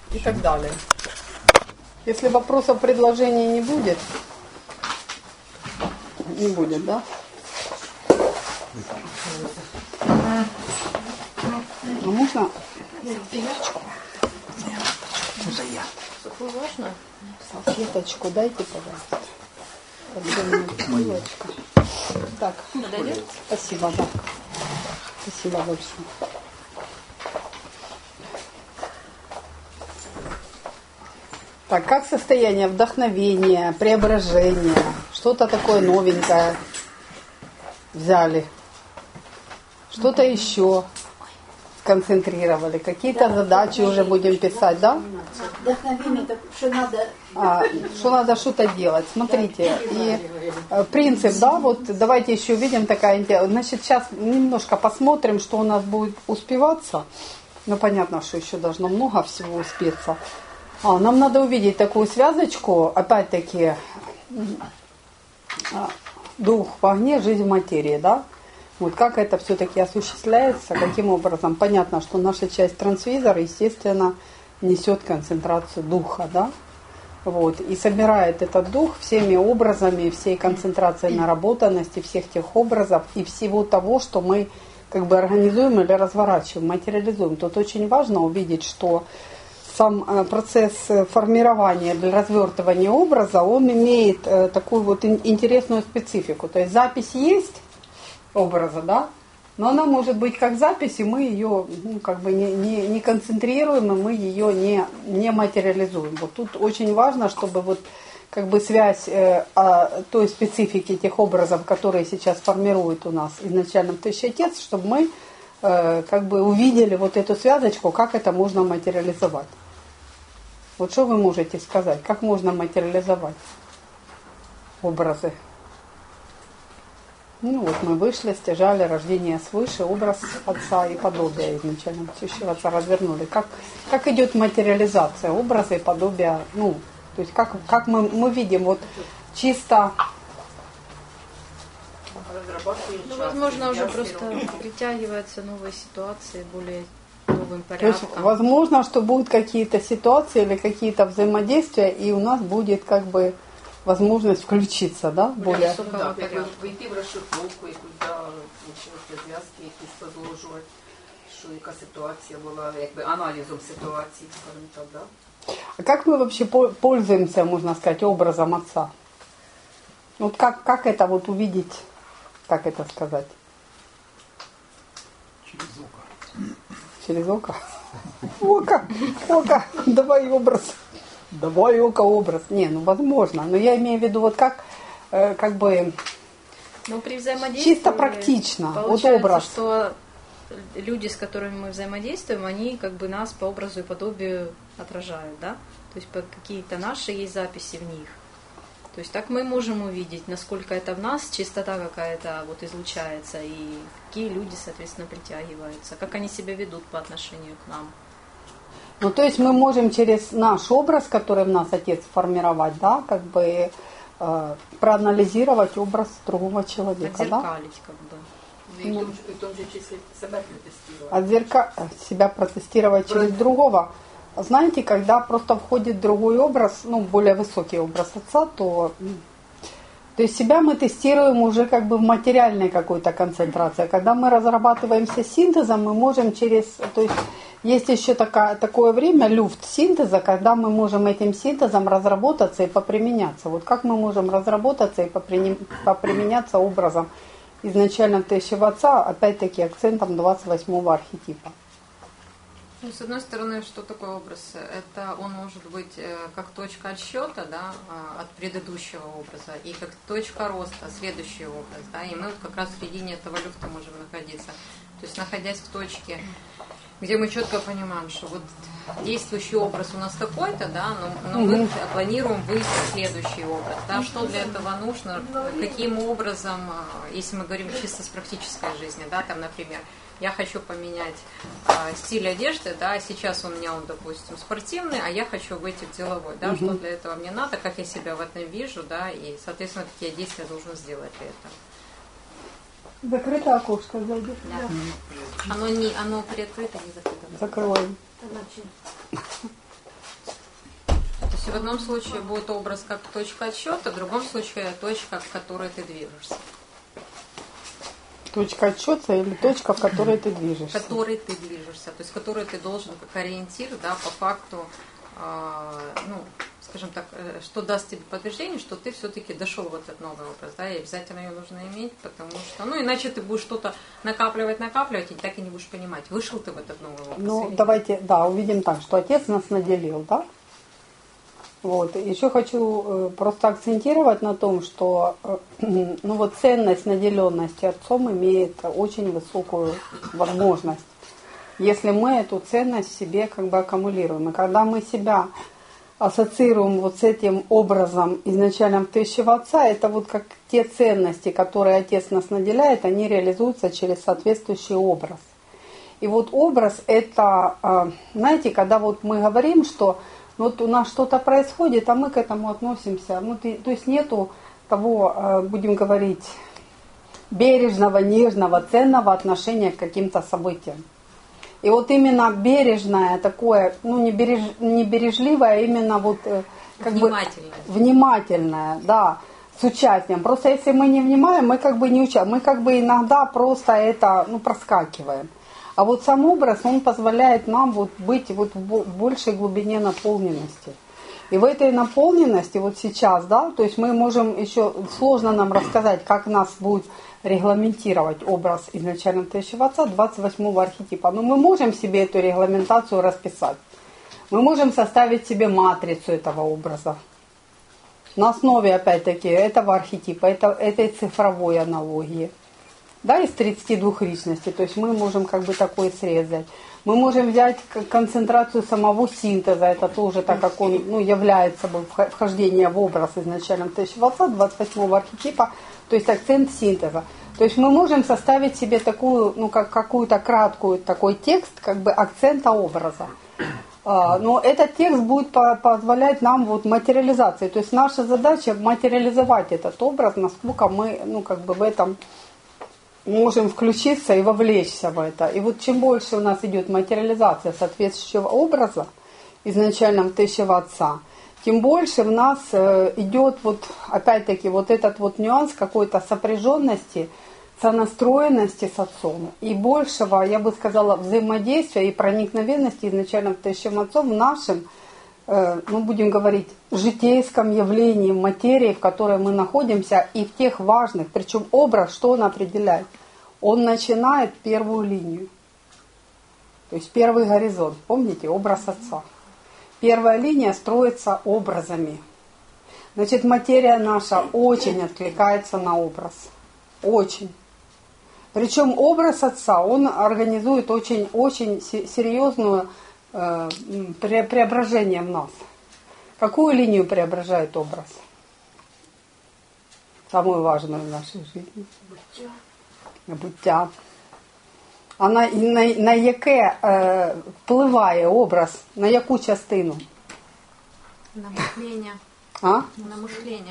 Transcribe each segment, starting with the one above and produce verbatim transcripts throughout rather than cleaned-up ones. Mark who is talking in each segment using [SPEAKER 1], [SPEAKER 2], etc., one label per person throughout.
[SPEAKER 1] и так далее. Если вопросов, предложений не будет, не будет, да? А можно салфеточку? Уже я.
[SPEAKER 2] Можно?
[SPEAKER 1] Салфеточку дайте, пожалуйста. Подгонная. Так,
[SPEAKER 2] подойдет?
[SPEAKER 1] Спасибо, да. Спасибо большое. Так, как состояние вдохновения, преображения? Что-то такое новенькое взяли? Что-то еще сконцентрировали? Какие-то задачи уже будем писать, да?
[SPEAKER 3] Вдохновение, так что надо...
[SPEAKER 1] А, что надо что-то делать. Смотрите, и э, принцип, да, вот давайте еще увидим такая идея. Значит, сейчас немножко посмотрим, что у нас будет успеваться. Ну, понятно, что еще должно много всего успеться. А, нам надо увидеть такую связочку, опять-таки, дух в огне, жизнь в материи, да? Вот как это все-таки осуществляется, каким образом? Понятно, что наша часть трансвизора, естественно, несет концентрацию духа, да? Вот, и собирает этот дух всеми образами, всей концентрацией наработанности, всех тех образов и всего того, что мы как бы организуем или разворачиваем, материализуем. Тут очень важно увидеть, что сам процесс формирования или развертывания образа, он имеет такую вот интересную специфику. То есть запись есть образа, да, но она может быть как запись, и мы ее ну, как бы не, не, не концентрируем, и мы ее не, не материализуем. Вот тут очень важно, чтобы вот как бы связь э, о той специфике тех образов, которые сейчас формируют у нас изначально Тысяча Отец, чтобы мы э, как бы увидели вот эту связочку, как это можно материализовать. Вот что вы можете сказать, как можно материализовать образы? Ну вот мы вышли, стяжали рождение свыше, образ Отца и подобие изначально Тысячего Отца развернули. Как, как идет материализация образа и подобия, ну, то есть как, как мы, мы видим вот чисто...
[SPEAKER 2] Ну, возможно, уже просто притягиваются новые ситуации более новым порядком.
[SPEAKER 1] То есть возможно, что будут какие-то ситуации или какие-то взаимодействия, и у нас будет как бы возможность включиться, да, более...
[SPEAKER 2] Да,
[SPEAKER 4] вийти в розшифровку, якусь, да, розв'язки якісь подложувати, що яка ситуація була, якби аналізом ситуації, скажімо так, да?
[SPEAKER 1] А как мы вообще пользуемся, можно сказать, образом Отца? Вот как, как это вот увидеть, как это сказать?
[SPEAKER 5] Через око.
[SPEAKER 1] Через око? Око, око, давай образ. Давай око образ. Не, ну возможно. Но я имею в виду вот как, э, как бы...
[SPEAKER 2] Ну, при взаимодействии
[SPEAKER 1] чисто практично. Вот
[SPEAKER 2] получается,
[SPEAKER 1] образ.
[SPEAKER 2] что люди, с которыми мы взаимодействуем, они как бы нас по образу и подобию отражают, да? То есть какие-то наши есть записи в них. То есть так мы можем увидеть, насколько это в нас, чистота какая-то вот излучается, и какие люди, соответственно, притягиваются, как они себя ведут по отношению к нам.
[SPEAKER 1] Ну, то есть мы можем через наш образ, который в нас Отец формировать, да, как бы э, проанализировать образ другого человека, да?
[SPEAKER 2] Отзеркалить, как бы.
[SPEAKER 4] І в тому, ж- і в тому же числі себе протестувати.
[SPEAKER 1] Отзерка... себя протестировать через другого. Знаете, когда просто входит другой образ, ну, более высокий образ Отца, то, то есть себя мы тестируем уже как бы в материальной какой-то концентрации. Когда мы разрабатываемся синтезом, мы можем через... То есть есть еще такая, такое время, люфт синтеза, когда мы можем этим синтезом разработаться и поприменяться. Вот как мы можем разработаться и попри... поприменяться образом изначально Тысячего Отца, опять-таки акцентом двадцать восьмого архетипа.
[SPEAKER 6] Ну, с одной стороны, что такое образ? Это он может быть э, как точка отсчета, да, э, от предыдущего образа, и как точка роста, следующий образ, да, и мы вот как раз в середине этого люфта можем находиться. То есть, находясь в точке, где мы четко понимаем, что вот действующий образ у нас такой-то, да, но, но мы планируем выйти в следующий образ, да, что для этого нужно, каким образом, если мы говорим чисто с практической жизни, да, там, например, я хочу поменять э, стиль одежды, да, сейчас у меня он, допустим, спортивный, а я хочу выйти в деловой, да, что для этого мне надо, как я себя в этом вижу, да, и, соответственно, какие действия я должен сделать для этого.
[SPEAKER 1] Закрытое окошко зайди.
[SPEAKER 6] Да. Оно, не, оно приоткрыто, не закрыто.
[SPEAKER 1] Закрываем.
[SPEAKER 6] есть в одном случае будет образ как точка отсчета, в другом случае точка, к которой ты движешься.
[SPEAKER 1] Точка отсчета или точка, в которой ты движешься?
[SPEAKER 6] В которой ты движешься, то есть в которой ты должен как ориентир, да, по факту, э, ну, скажем так, что даст тебе подтверждение, что ты все-таки дошел в этот новый образ, да, и обязательно ее нужно иметь, потому что, ну, иначе ты будешь что-то накапливать, накапливать, и так и не будешь понимать, вышел ты в этот новый образ.
[SPEAKER 1] Ну, давайте, да, увидим так, что Отец нас наделил, да? Вот. Еще хочу э, просто акцентировать на том, что э, ну, вот ценность наделенности Отцом имеет очень высокую возможность, если мы эту ценность в себе как бы аккумулируем. И когда мы себя ассоциируем вот с этим образом изначальным тысячего Отца, это вот как те ценности, которые Отец нас наделяет, они реализуются через соответствующий образ. И вот образ это, знаете, когда вот мы говорим, что вот у нас что-то происходит, а мы к этому относимся, ну, то есть нету того, будем говорить, бережного, нежного, ценного отношения к каким-то событиям. И вот именно бережное такое, ну не, береж, не бережливое, а именно вот как
[SPEAKER 6] внимательное.
[SPEAKER 1] бы внимательное, да, с участием. Просто если мы не внимаем, мы как бы не участвуем, мы как бы иногда просто это, ну, проскакиваем. А вот сам образ, он позволяет нам вот быть вот в большей глубине наполненности. И в этой наполненности вот сейчас, да, то есть мы можем еще, сложно нам рассказать, как нас будет регламентировать образ изначально тысячего Отца двадцать восьмого архетипа. Но мы можем себе эту регламентацию расписать. Мы можем составить себе матрицу этого образа. На основе, опять-таки, этого архетипа, это, этой цифровой аналогии. Да, из тридцати двух личностей. То есть мы можем как бы такой срезать. Мы можем взять концентрацию самого синтеза. Это тоже так, как он, ну, является собой вхождение в образ изначально тысячего Отца двадцать восьмого архетипа. То есть акцент синтеза. То есть мы можем составить себе такую, ну, как какую-то краткую такой текст, как бы акцента образа. Но этот текст будет позволять нам вот материализации. То есть наша задача материализовать этот образ, насколько мы, ну, как бы в этом можем включиться и вовлечься в это. И вот чем больше у нас идет материализация соответствующего образа изначально тысячего Отца, тем больше в нас идет вот, опять-таки, вот этот вот нюанс какой-то сопряженности, сонастроенности с Отцом. И большего, я бы сказала, взаимодействия и проникновенности изначально тысячим Отцом в нашем, ну, будем говорить, житейском явлении, материи, в которой мы находимся, и в тех важных, причем образ, что он определяет? Он начинает первую линию. То есть первый горизонт. Помните, образ Отца. Первая линия строится образами. Значит, материя наша очень откликается на образ. Очень. Причем образ Отца, он организует очень-очень серьезную э, преображение в нас. Какую линию преображает образ? Самую важную в нашей жизни. Буття. Буття. А на, на, на яке е, впливає образ, на яку частину?
[SPEAKER 6] На мышление.
[SPEAKER 1] А?
[SPEAKER 6] На мышление.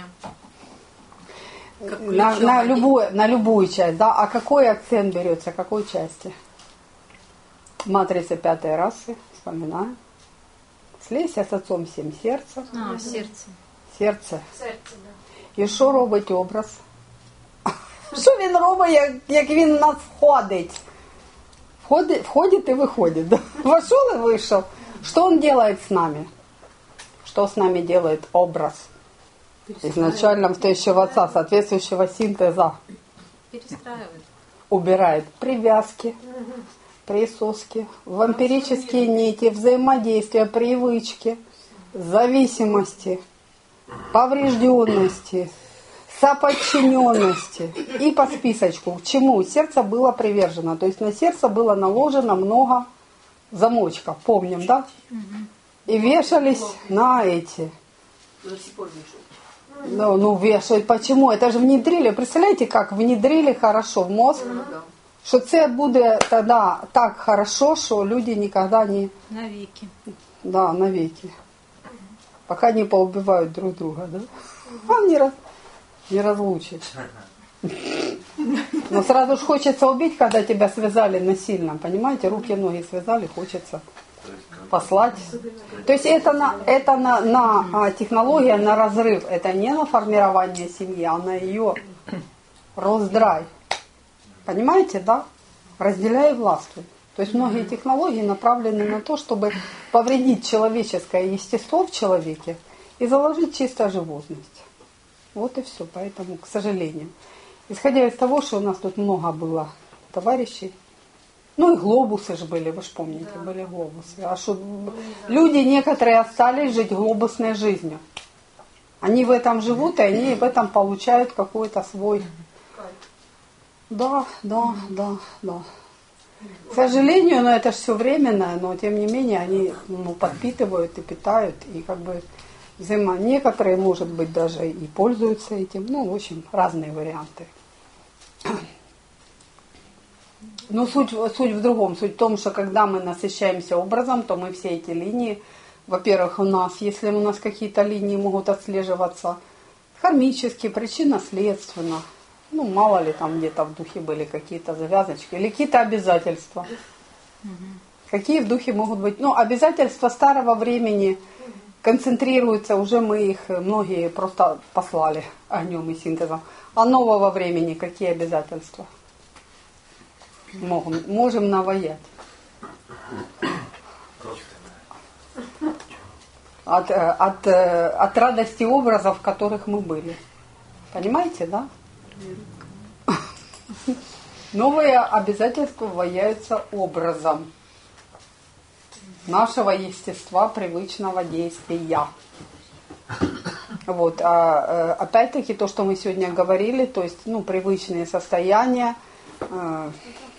[SPEAKER 1] На, на, любую, на любую часть, да? А какой акцент берется, какой части? Матрица пятой расы, вспоминаем. Слейся с Отцом всем сердцем.
[SPEAKER 2] А, сердце.
[SPEAKER 1] Серце.
[SPEAKER 3] Серце, да.
[SPEAKER 1] І що робить образ? Що він робить, як, як він в нас входить? Входит, входит и выходит. Да? Вошел и вышел. Что он делает с нами? Что с нами делает образ? Изначально в тысячего Отца, соответствующего синтеза.
[SPEAKER 6] Перестраивает.
[SPEAKER 1] Убирает привязки, присоски, вампирические нити, взаимодействия, привычки, зависимости, поврежденности, соподчиненности. И по списочку, к чему сердце было привержено. То есть на сердце было наложено много замочков, помним, да? И вешались на эти.
[SPEAKER 4] До сих пор вешают.
[SPEAKER 1] Ну, ну вешают. Почему? Это же внедрили. Представляете, как внедрили хорошо в мозг, что це буде тогда так хорошо, что люди никогда не...
[SPEAKER 2] Навеки.
[SPEAKER 1] Да, навеки. Пока не поубивают друг друга, да? А не, раз, не разлучат. Но сразу же хочется убить, когда тебя связали насильно, понимаете? Руки, ноги связали, хочется послать. То есть это, на, это на, на а, технология на разрыв, это не на формирование семьи, а на ее раздрай. Понимаете, да? Разделяй и властвуй. То есть многие технологии направлены на то, чтобы повредить человеческое естество в человеке и заложить чисто животность. Вот и все. Поэтому, к сожалению. Исходя из того, что у нас тут много было товарищей, ну и глобусы же были, вы же помните, да. Были глобусы. А что, люди некоторые остались жить глобусной жизнью. Они в этом живут, и они в этом получают какой-то свой... Да, да, да, да. К сожалению, но это же все временное, но тем не менее они ну, подпитывают и питают, и как бы взаимо... Некоторые, может быть, даже и пользуются этим. Ну, в общем, разные варианты. Но суть, суть в другом. Суть в том, что когда мы насыщаемся образом, то мы все эти линии, во-первых, у нас, если у нас какие-то линии могут отслеживаться кармически, причинно-следственно, ну, мало ли там где-то в духе были какие-то завязочки или какие-то обязательства. Угу. Какие в духе могут быть? Ну, обязательства старого времени концентрируются, уже мы их многие просто послали огнем и синтезом. А нового времени какие обязательства? Можем, можем наваять. От, от, от радости образов, в которых мы были. Понимаете, да? Новые обязательства ваяются образом нашего естества, привычного действия. Вот. А, опять-таки то, что мы сегодня говорили, то есть ну, привычные состояния, э,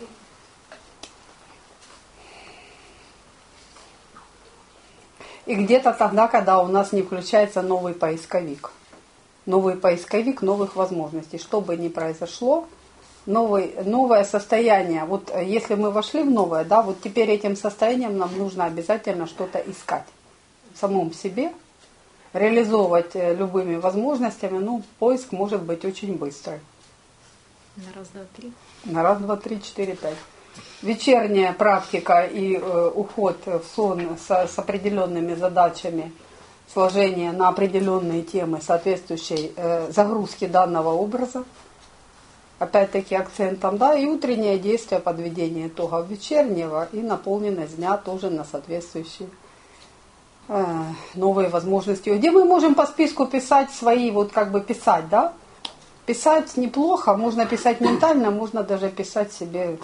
[SPEAKER 1] и где-то тогда, когда у нас не включается новый поисковик. Новый поисковик новых возможностей. Что бы ни произошло, новый, новое состояние. Вот если мы вошли в новое, да, вот теперь этим состоянием нам нужно обязательно что-то искать в самом себе, реализовывать любыми возможностями. Ну, поиск может быть очень быстрый.
[SPEAKER 2] На раз, два, три.
[SPEAKER 1] На раз, два, три, четыре, пять. Вечерняя практика и э, уход в сон с, с определенными задачами, сложение на определенные темы соответствующей э, загрузки данного образа. Опять-таки акцентом, да, и утреннее действие подведения итогов вечернего и наполненность дня тоже на соответствующие э, новые возможности. Где мы можем по списку писать свои, вот как бы писать, да? Писать неплохо, можно писать ментально, можно даже писать себе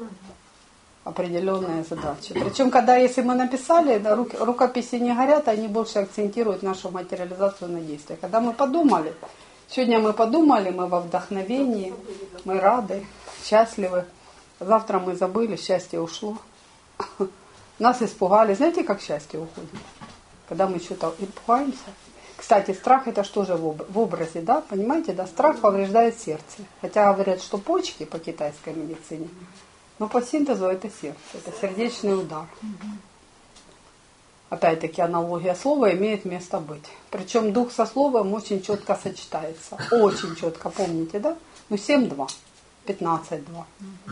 [SPEAKER 1] определенные задачи. Причем, когда если мы написали, да, рук, рукописи не горят, они больше акцентируют нашу материализацию на действие. Когда мы подумали, сегодня мы подумали, мы во вдохновении, мы рады, счастливы. Завтра мы забыли, счастье ушло. Нас испугали. Знаете, как счастье уходит? Когда мы что-то испугаемся. Кстати, страх это что же в образе, да? Понимаете, да? Страх повреждает сердце. Хотя говорят, что почки по китайской медицине. Но по синтезу это сердце, это сердечный удар. Опять-таки аналогия слова имеет место быть. Причем дух со словом очень четко сочетается. Очень четко, помните, да? Ну семь два, пятнадцать два.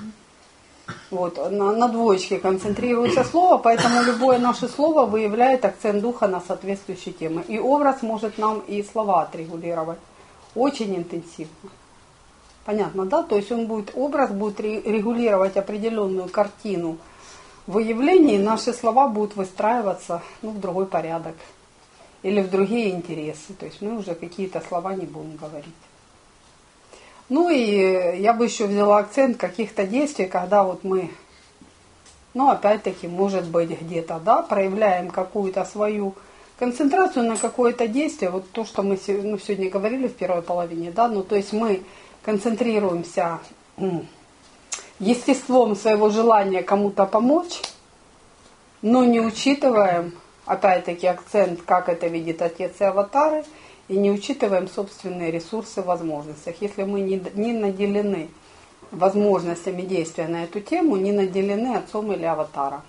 [SPEAKER 1] Вот, на, на двоечке концентрируется слово, поэтому любое наше слово выявляет акцент духа на соответствующие темы. И образ может нам и слова отрегулировать очень интенсивно. Понятно, да? То есть он будет, образ будет регулировать определенную картину выявлений, и наши слова будут выстраиваться ну, в другой порядок или в другие интересы. То есть мы уже какие-то слова не будем говорить. Ну и я бы еще взяла акцент каких-то действий, когда вот мы, ну опять-таки, может быть где-то, да, проявляем какую-то свою концентрацию на какое-то действие. Вот то, что мы ну, сегодня говорили в первой половине, да, ну то есть мы концентрируемся естеством своего желания кому-то помочь, но не учитываем, опять-таки, акцент, как это видит Отец и аватары, и не учитываем собственные ресурсы в возможностях. Если мы не, не наделены возможностями действия на эту тему, не наделены Отцом или аватаром.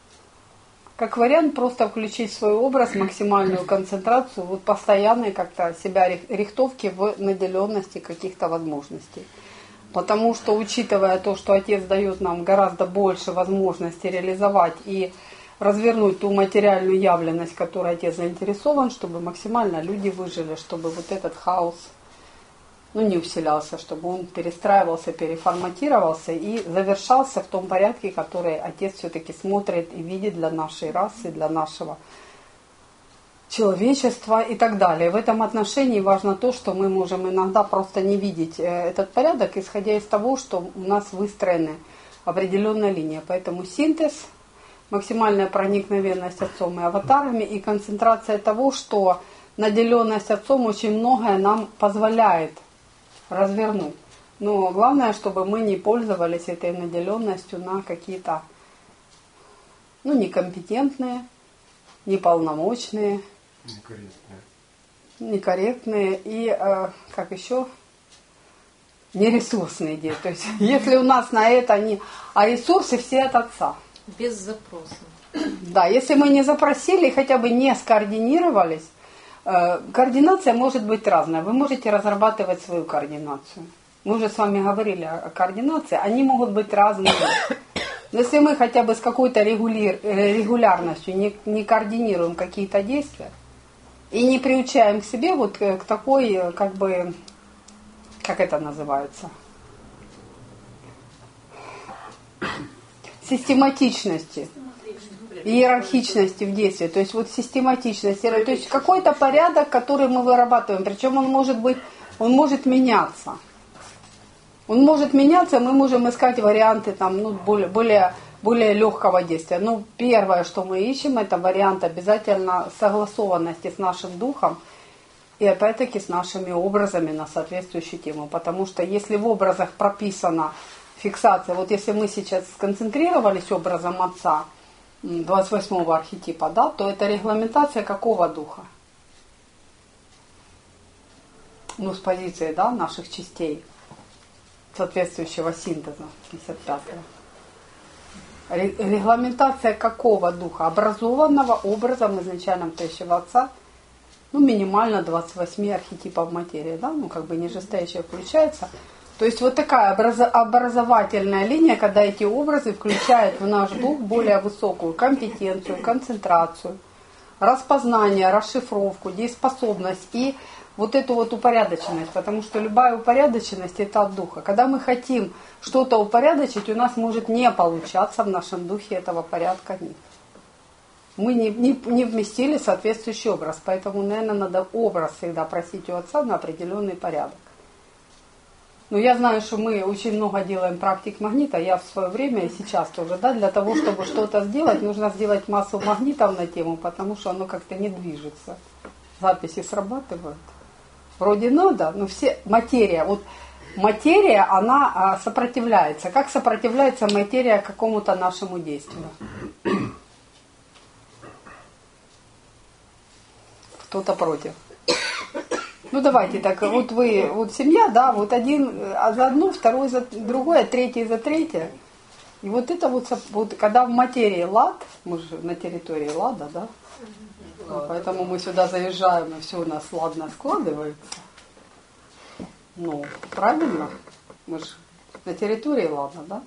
[SPEAKER 1] Как вариант, просто включить в свой образ максимальную концентрацию, вот постоянной как-то себя рихтовки в наделенности каких-то возможностей. Потому что, учитывая то, что Отец дает нам гораздо больше возможностей реализовать и развернуть ту материальную явленность, в которой Отец заинтересован, чтобы максимально люди выжили, чтобы вот этот хаос, ну, не усилялся, чтобы он перестраивался, переформатировался и завершался в том порядке, который Отец все-таки смотрит и видит для нашей расы, для нашего человечества и так далее. В этом отношении важно то, что мы можем иногда просто не видеть этот порядок, исходя из того, что у нас выстроены определенная линия. Поэтому синтез, максимальная проникновенность Отцом и аватарами и концентрация того, что наделенность Отцом очень многое нам позволяет развернуть. Но главное, чтобы мы не пользовались этой наделенностью на какие-то, ну, некомпетентные, неполномочные,
[SPEAKER 5] некорректные,
[SPEAKER 1] некорректные и, э, как еще, нересурсные дети. То есть, если у нас на это не... А ресурсы все от Отца.
[SPEAKER 2] Без запроса.
[SPEAKER 1] Да, если мы не запросили, хотя бы не скоординировались, э, координация может быть разная. Вы можете разрабатывать свою координацию. Мы уже с вами говорили о координации. Они могут быть разными. Но если мы хотя бы с какой-то регуляр, регулярностью не, не координируем какие-то действия и не приучаем к себе вот к такой, как бы, как это называется, систематичности, иерархичности в действии, то есть вот систематичности, то есть какой-то порядок, который мы вырабатываем, причем он может быть, он может меняться. Он может меняться, мы можем искать варианты там, ну, более, более, более легкого действия. Ну, первое, что мы ищем, это вариант обязательно согласованности с нашим духом и опять-таки с нашими образами на соответствующую тему. Потому что если в образах прописана фиксация, вот если мы сейчас сконцентрировались образом Отца, двадцать восьмого архетипа, да, то это регламентация какого духа? Ну, с позиции, да, наших частей, соответствующего синтеза пятьдесят пятого. Регламентация какого духа? Образованного образом изначальным тощего Отца, ну, минимально двадцать восемь архетипов материи, да, ну, как бы нижестоящее включается. То есть вот такая образовательная линия, когда эти образы включают в наш дух более высокую компетенцию, концентрацию, распознание, расшифровку, дееспособность и вот эту вот упорядоченность, потому что любая упорядоченность – это от духа. Когда мы хотим что-то упорядочить, у нас может не получаться в нашем духе, этого порядка нет. Мы не, не, не вместили соответствующий образ, поэтому, наверное, надо образ всегда просить у Отца на определенный порядок. Но я знаю, что мы очень много делаем практик магнита, я в свое время и сейчас тоже, да, для того, чтобы что-то сделать, нужно сделать массу магнитов на тему, потому что оно как-то не движется. Записи срабатывают. Вроде надо, но все, материя, вот материя, она а, сопротивляется. Как сопротивляется материя какому-то нашему действию? Кто-то против. Ну давайте так, вот вы, вот семья, да, вот один а за одну, второй за другое, третий за третье. И вот это вот, вот когда в материи лад, мы же на территории лада, да, ну, поэтому мы сюда заезжаем, и все у нас ладно складывается. Ну, правильно? Мы же на территории лада, да?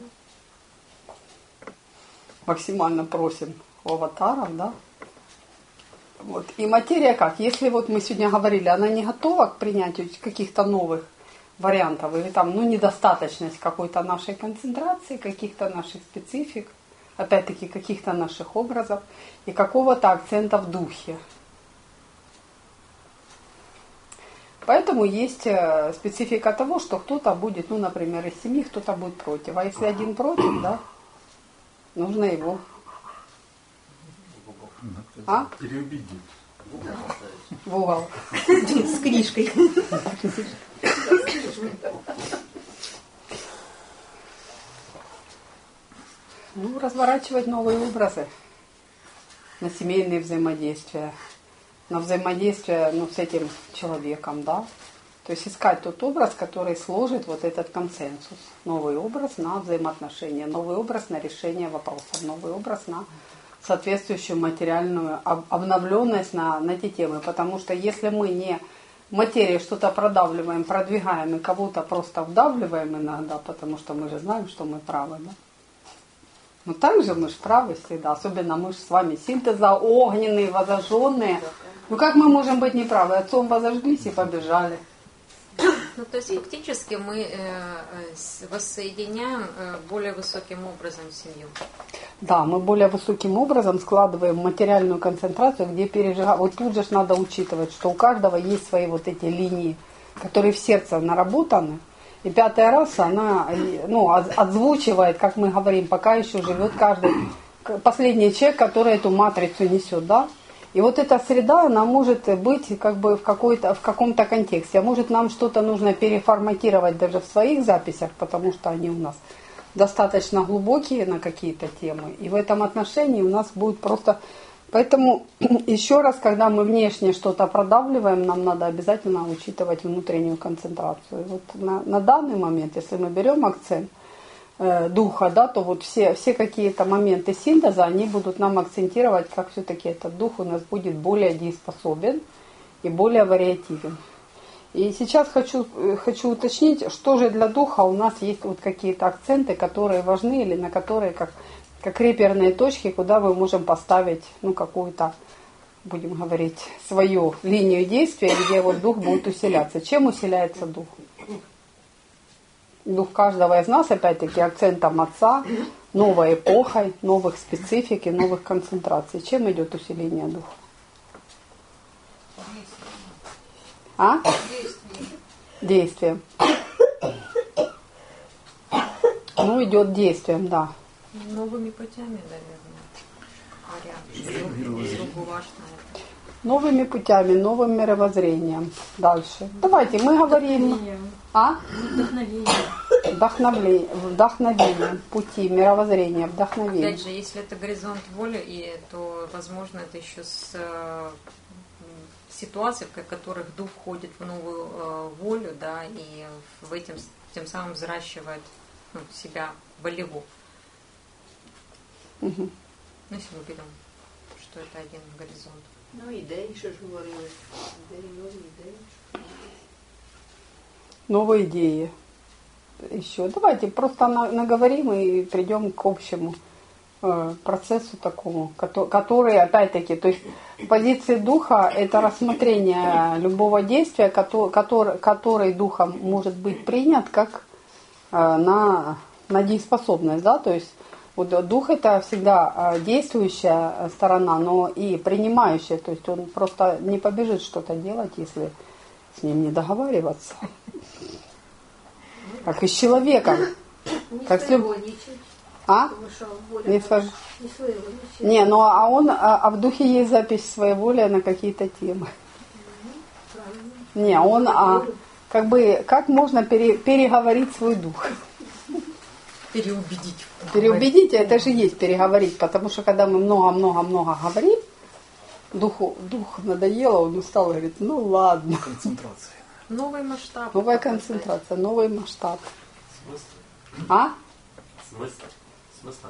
[SPEAKER 1] Максимально просим у аватаров, да? Вот. И материя как? Если вот мы сегодня говорили, она не готова к принятию каких-то новых вариантов, или там, ну, недостаточность какой-то нашей концентрации, каких-то наших специфик, опять-таки каких-то наших образов и какого-то акцента в духе. Поэтому есть специфика того, что кто-то будет, ну, например, из семьи кто-то будет против. А если один против, да, нужно его... А?
[SPEAKER 5] Переубедить.
[SPEAKER 1] В угол.
[SPEAKER 2] С книжкой.
[SPEAKER 1] Ну, разворачивать новые образы на семейные взаимодействия, на взаимодействие, ну, с этим человеком, да. То есть искать тот образ, который сложит вот этот консенсус. Новый образ на взаимоотношения, новый образ на решение вопросов, новый образ на соответствующую материальную обновленность на, на эти темы. Потому что если мы не в материи что-то продавливаем, продвигаем и кого-то просто вдавливаем иногда, потому что мы же знаем, что мы правы, да? Ну так же мы же правы всегда, особенно мы же с вами синтеза огненные, возожженные. Ну как мы можем быть неправы? Отцом возожглись и побежали.
[SPEAKER 6] Ну, то есть фактически мы э, воссоединяем э, более высоким образом семью.
[SPEAKER 1] Да, мы более высоким образом складываем материальную концентрацию, где переживаем. Вот тут же ж надо учитывать, что у каждого есть свои вот эти линии, которые в сердце наработаны. И пятая раса, она ну, озвучивает, как мы говорим, пока еще живет каждый последний человек, который эту матрицу несет, да. И вот эта среда, она может быть как бы в, какой-то, в каком-то контексте. А может нам что-то нужно переформатировать даже в своих записях, потому что они у нас достаточно глубокие на какие-то темы. И в этом отношении у нас будет просто... Поэтому еще раз, когда мы внешне что-то продавливаем, нам надо обязательно учитывать внутреннюю концентрацию. Вот на, на данный момент, если мы берем акцент э, духа, да, то вот все, все какие-то моменты синтеза, они будут нам акцентировать, как все-таки этот дух у нас будет более дееспособен и более вариативен. И сейчас хочу, хочу уточнить, что же для духа у нас есть вот какие-то акценты, которые важны или на которые как... как реперные точки, куда мы можем поставить, ну, какую-то, будем говорить, свою линию действия, где вот дух будет усиляться. Чем усиляется дух? Дух каждого из нас, опять-таки, акцентом Отца, новой эпохой, новых специфик и новых концентраций. Чем идет усиление духа? А? Действием. Ну, идет действием, да.
[SPEAKER 6] Новыми путями, наверное.
[SPEAKER 1] Новыми путями, новым мировоззрением. Дальше. Давайте, мы говорим... А?
[SPEAKER 2] Вдохновение.
[SPEAKER 1] Вдохновление. Вдохновение. Пути, мировоззрения, вдохновение.
[SPEAKER 6] Опять же, если это горизонт воли, и, то, возможно, это еще с э, ситуаций, в которых дух входит в новую э, волю, да, и в этим тем самым взращивает ну, себя волеву.
[SPEAKER 1] Угу.
[SPEAKER 6] Ну, если мы берем, что это один горизонт.
[SPEAKER 4] Ну, ідеї, що ж говорили. Ідеї, нові ідеї.
[SPEAKER 1] Новые идеи. Еще. Давайте просто на, наговорим и придем к общему э, процессу такому, который, который, опять-таки, то есть позиции духа – это рассмотрение любого действия, который, который, который духом может быть принят как э, на, на дееспособность, да, то есть вот дух – это всегда действующая сторона, но и принимающая. То есть он просто не побежит что-то делать, если с ним не договариваться. Как и с человеком.
[SPEAKER 3] Не
[SPEAKER 1] как
[SPEAKER 3] своего
[SPEAKER 1] с...
[SPEAKER 3] ничуть.
[SPEAKER 1] А?
[SPEAKER 3] Не,
[SPEAKER 1] скажу.
[SPEAKER 3] не своего ничуть.
[SPEAKER 1] Не, ну а он, а, а в духе есть запись своей воли на какие-то темы.
[SPEAKER 3] Правильно.
[SPEAKER 1] Не, он, а, как бы, как можно пере, переговорить свой дух?
[SPEAKER 6] Переубедить.
[SPEAKER 1] Переубедить, это же есть переговорить, потому что когда мы много-много-много говорим, духу, дух надоело, он устал, говорит, ну ладно.
[SPEAKER 5] Концентрация.
[SPEAKER 6] Новый масштаб.
[SPEAKER 1] Новая концентрация, новый масштаб.
[SPEAKER 7] Смысл?
[SPEAKER 1] А?
[SPEAKER 7] Смысл? Смысл?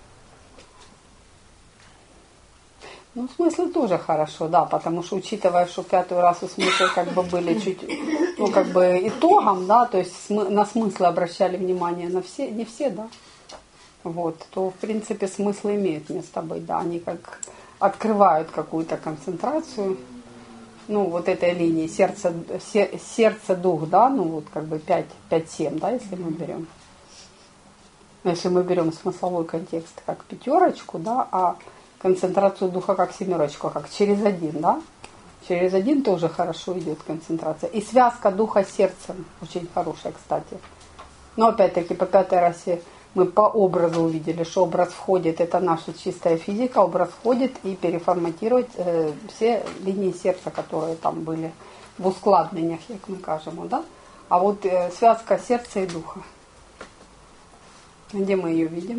[SPEAKER 1] Ну, смыслы тоже хорошо, да, потому что, учитывая, что пятую расу смыслы как бы были чуть, ну, как бы итогом, да, то есть на смыслы обращали внимание на все, не все, да, вот, то, в принципе, смыслы имеют место быть, да, они как открывают какую-то концентрацию, ну, вот этой линии сердце, сердце, дух, да, ну, вот как бы пять-семь, да, если мы берем. Если мы берем смысловой контекст как пятерочку, да, а концентрацию духа как семерочку, как через один, да? Через один тоже хорошо идет концентрация. И связка духа с сердцем очень хорошая, кстати. Но опять-таки по пятой расе мы по образу увидели, что образ входит, это наша чистая физика, образ входит и переформатирует э, все линии сердца, которые там были в ускладнениях, как мы кажем, да? А вот э, связка сердца и духа. Где мы ее видим?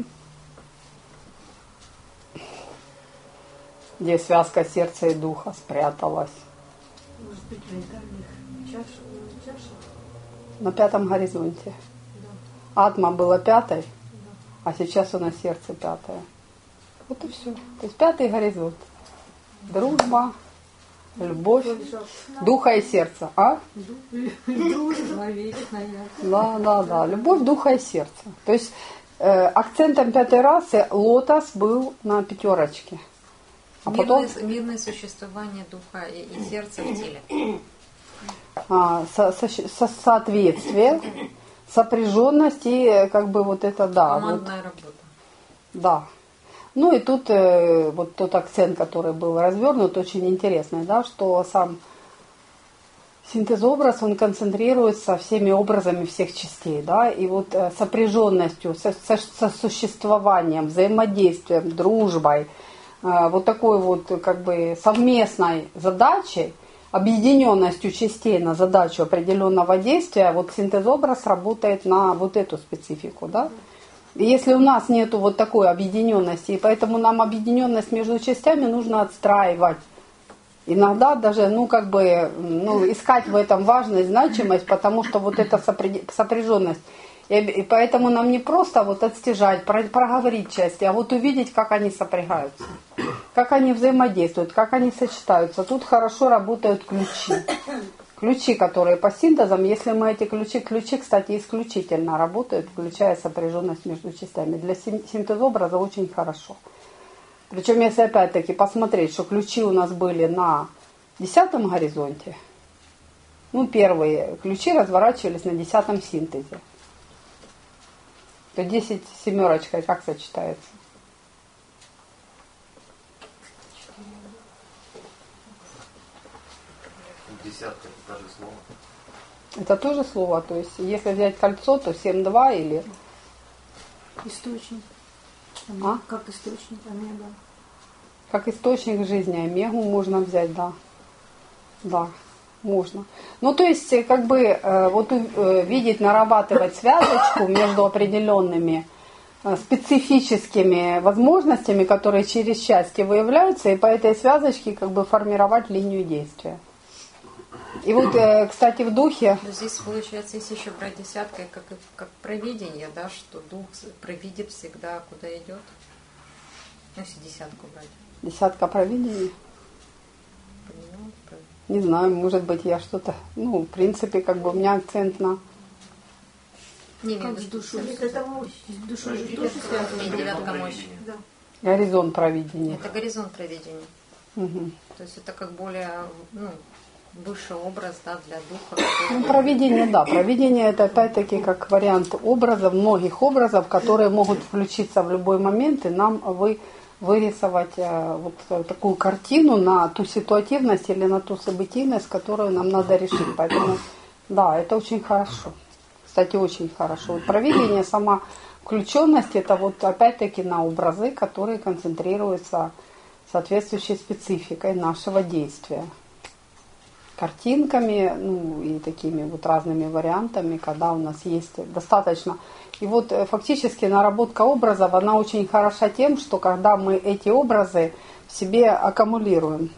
[SPEAKER 1] Где связка сердца и духа спряталась?
[SPEAKER 3] Может быть, в ментальных чашах, чашах?
[SPEAKER 1] На пятом горизонте. Да. Атма была пятой, да. А сейчас у нас сердце пятое. Вот и все. То есть пятый горизонт. Дружба, любовь, духа и сердца. А?
[SPEAKER 3] Дружба вечная.
[SPEAKER 1] Да, да, да. Любовь, духа и сердца. То есть Э, акцентом пятой расы лотос был на пятерочке. А
[SPEAKER 6] мирное,
[SPEAKER 1] потом
[SPEAKER 6] мирное существование духа и, и сердца в теле.
[SPEAKER 1] а, со, со, со, соответствие, сопряженность и как бы вот это, да.
[SPEAKER 6] Командная
[SPEAKER 1] вот,
[SPEAKER 6] работа.
[SPEAKER 1] Да. Ну и тут э, вот тот акцент, который был развернут, очень интересный, да, что сам синтез-образ, он концентрируется всеми образами всех частей, да, и вот э, сопряженностью, со, со, сосуществованием, взаимодействием, дружбой, э, вот такой вот как бы совместной задачей, объединенностью частей на задачу определенного действия, вот синтез-образ работает на вот эту специфику, да. И если у нас нету вот такой объединенности, и поэтому нам объединенность между частями нужно отстраивать. Иногда даже, ну, как бы, ну, искать в этом важность, значимость, потому что вот эта сопряженность. И, и поэтому нам не просто вот отстежать, проговорить части, а вот увидеть, как они сопрягаются, как они взаимодействуют, как они сочетаются. Тут хорошо работают ключи. Ключи, которые по синтезам, если мы эти ключи, ключи, кстати, исключительно работают, включая сопряженность между частями. Для синтезобраза очень хорошо. Причем, если опять-таки посмотреть, что ключи у нас были на десятом горизонте, ну, первые ключи разворачивались на десятом синтезе, то десять семерочкой как сочетается?
[SPEAKER 7] Десятка — это даже слово.
[SPEAKER 1] Это тоже слово, то есть если взять кольцо, то семь-два или...
[SPEAKER 3] Источник.
[SPEAKER 1] А?
[SPEAKER 3] Как источник омега.
[SPEAKER 1] Как источник жизни, омегу можно взять, да. Да, можно. Ну, то есть, как бы, вот видеть, нарабатывать связочку между определенными специфическими возможностями, которые через части выявляются, и по этой связочке как бы формировать линию действия. И вот, кстати, в духе...
[SPEAKER 6] Но здесь, получается, если еще брать десяткой, как, как провидение, да, что дух провидит всегда, куда идет. Ну, если десятку брать.
[SPEAKER 1] Десятка провидения?
[SPEAKER 6] Понимаете, правильно?
[SPEAKER 1] Не знаю, может быть, я что-то... Ну, в принципе, как бы у меня акцент на...
[SPEAKER 6] Не,
[SPEAKER 3] Как с душой. Это мощь. С душой же тоже
[SPEAKER 6] И
[SPEAKER 3] связано.
[SPEAKER 6] девятка мощи.
[SPEAKER 3] Да.
[SPEAKER 1] Горизонт провидения.
[SPEAKER 6] Это горизонт провидения.
[SPEAKER 1] Угу.
[SPEAKER 6] То есть это как более, ну, высший образ, да, для духа.
[SPEAKER 1] Ну, провидение, да. Провидение это опять-таки как вариант образов, многих образов, которые могут включиться в любой момент и нам вы, вырисовать э, вот такую картину на ту ситуативность или на ту событийность, которую нам надо решить. Поэтому, да, это очень хорошо. Кстати, очень хорошо. Вот провидение, сама включенность, это вот опять-таки на образы, которые концентрируются соответствующей спецификой нашего действия. Картинками, ну и такими вот разными вариантами, когда у нас есть достаточно. И вот фактически наработка образов, она очень хороша тем, что когда мы эти образы в себе аккумулируем.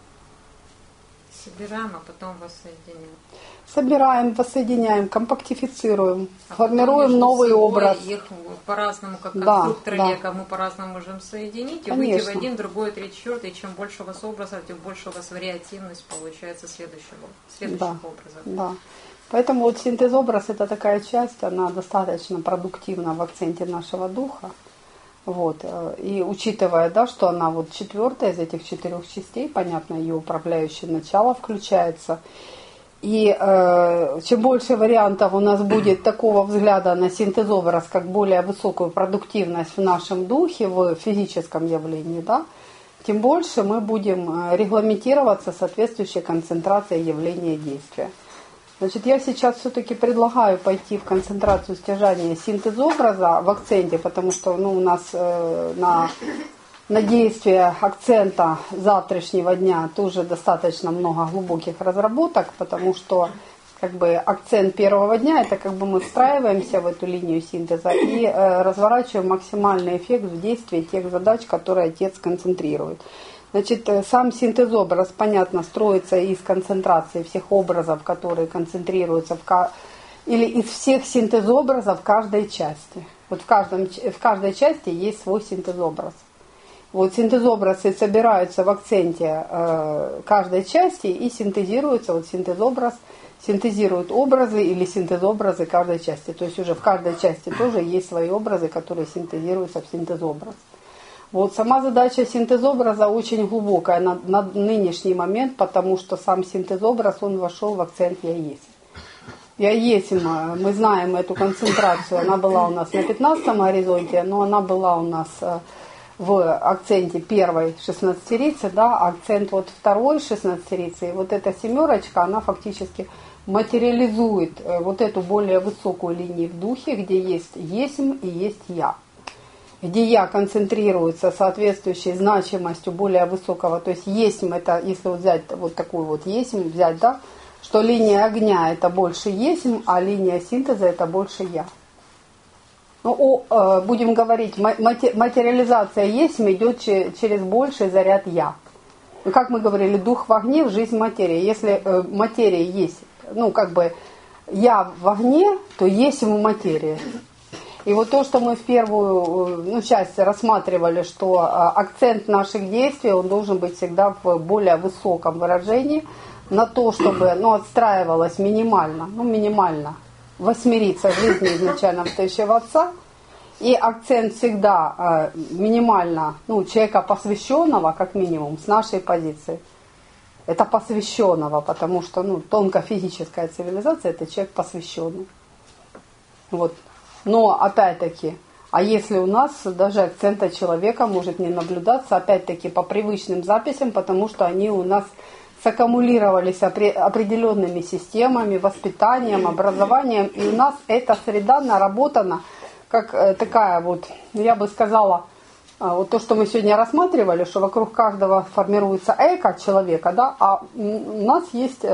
[SPEAKER 6] Собираем, а потом воссоединяем.
[SPEAKER 1] Собираем, воссоединяем, компактифицируем,
[SPEAKER 6] А
[SPEAKER 1] формируем новый образ.
[SPEAKER 6] Их по-разному, как
[SPEAKER 1] Да,
[SPEAKER 6] конструктор
[SPEAKER 1] да.
[SPEAKER 6] Лего, мы по-разному можем соединить и
[SPEAKER 1] Конечно.
[SPEAKER 6] выйти в один, другой, третий, четвертый. И чем больше у вас образов, тем больше у вас вариативность получается следующего, следующих
[SPEAKER 1] Да,
[SPEAKER 6] образов.
[SPEAKER 1] да. Поэтому вот синтез-образ это такая часть, она достаточно продуктивна в акценте нашего духа. Вот. И учитывая, да, что она вот четвертая из этих четырех частей, понятно, ее управляющее начало включается. И э, чем больше вариантов у нас будет такого взгляда на синтез-образ, как более высокую продуктивность в нашем духе, в физическом явлении, да, тем больше мы будем регламентироваться соответствующей концентрацией явления действия. Значит, я сейчас все-таки предлагаю пойти в концентрацию стяжания синтез-образа в акценте, потому что ну, у нас э, на... на действие акцента завтрашнего дня тоже достаточно много глубоких разработок, потому что как бы акцент первого дня это как бы мы встраиваемся в эту линию синтеза и э, разворачиваем максимальный эффект в действии тех задач, которые Отец концентрирует. Значит, сам синтез-образ, понятно, строится из концентрации всех образов, которые концентрируются в ка... или из всех синтез-образов каждой части. Вот в, каждом, в каждой части есть свой синтез-образ. Вот синтезобразы собираются в акценте э, каждой части и синтезируются, вот синтезобраз, синтезируют образы или синтезобразы каждой части. То есть уже в каждой части тоже есть свои образы, которые синтезируются в синтезобраз. Вот сама задача синтезобраза очень глубокая на, на нынешний момент, потому что сам синтезобраз, он вошел в акцент «Я есть». «Я есть», мы знаем эту концентрацию, она была у нас на пятнадцатом горизонте, но она была у нас в акценте первой шестнадцатерицы, да, акцент вот второй шестнадцатерицы, и вот эта семерочка, она фактически материализует вот эту более высокую линию в духе, где есть «есмь» и есть «я». Где «я» концентрируется соответствующей значимостью более высокого, то есть «есмь» это, если вот взять вот такую вот «есмь», взять, да, что линия огня это больше «есмь», а линия синтеза это больше «я». Ну, о, э, будем говорить, материализация «есмь» идет через больший заряд «я». Ну, как мы говорили, дух в огне, в жизнь материи. Если э, материя есть, ну, как бы «я» в огне, то «есмь» в материи. И вот то, что мы в первую ну, часть рассматривали, что акцент наших действий, он должен быть всегда в более высоком выражении, на то, чтобы ну, отстраивалось минимально, ну минимально, восьмерица жизни изначально встающего отца, и акцент всегда э, минимально, ну, человека посвященного, как минимум, с нашей позиции. Это посвященного, потому что ну, тонко-физическая цивилизация – это человек посвященный. Вот. Но, опять-таки, а если у нас даже акцента человека может не наблюдаться, опять-таки, по привычным записям, потому что они у нас саккумулировались определенными системами, воспитанием, образованием, и у нас эта среда наработана как такая вот, я бы сказала, вот то, что мы сегодня рассматривали, что вокруг каждого формируется эко человека, да, а у нас есть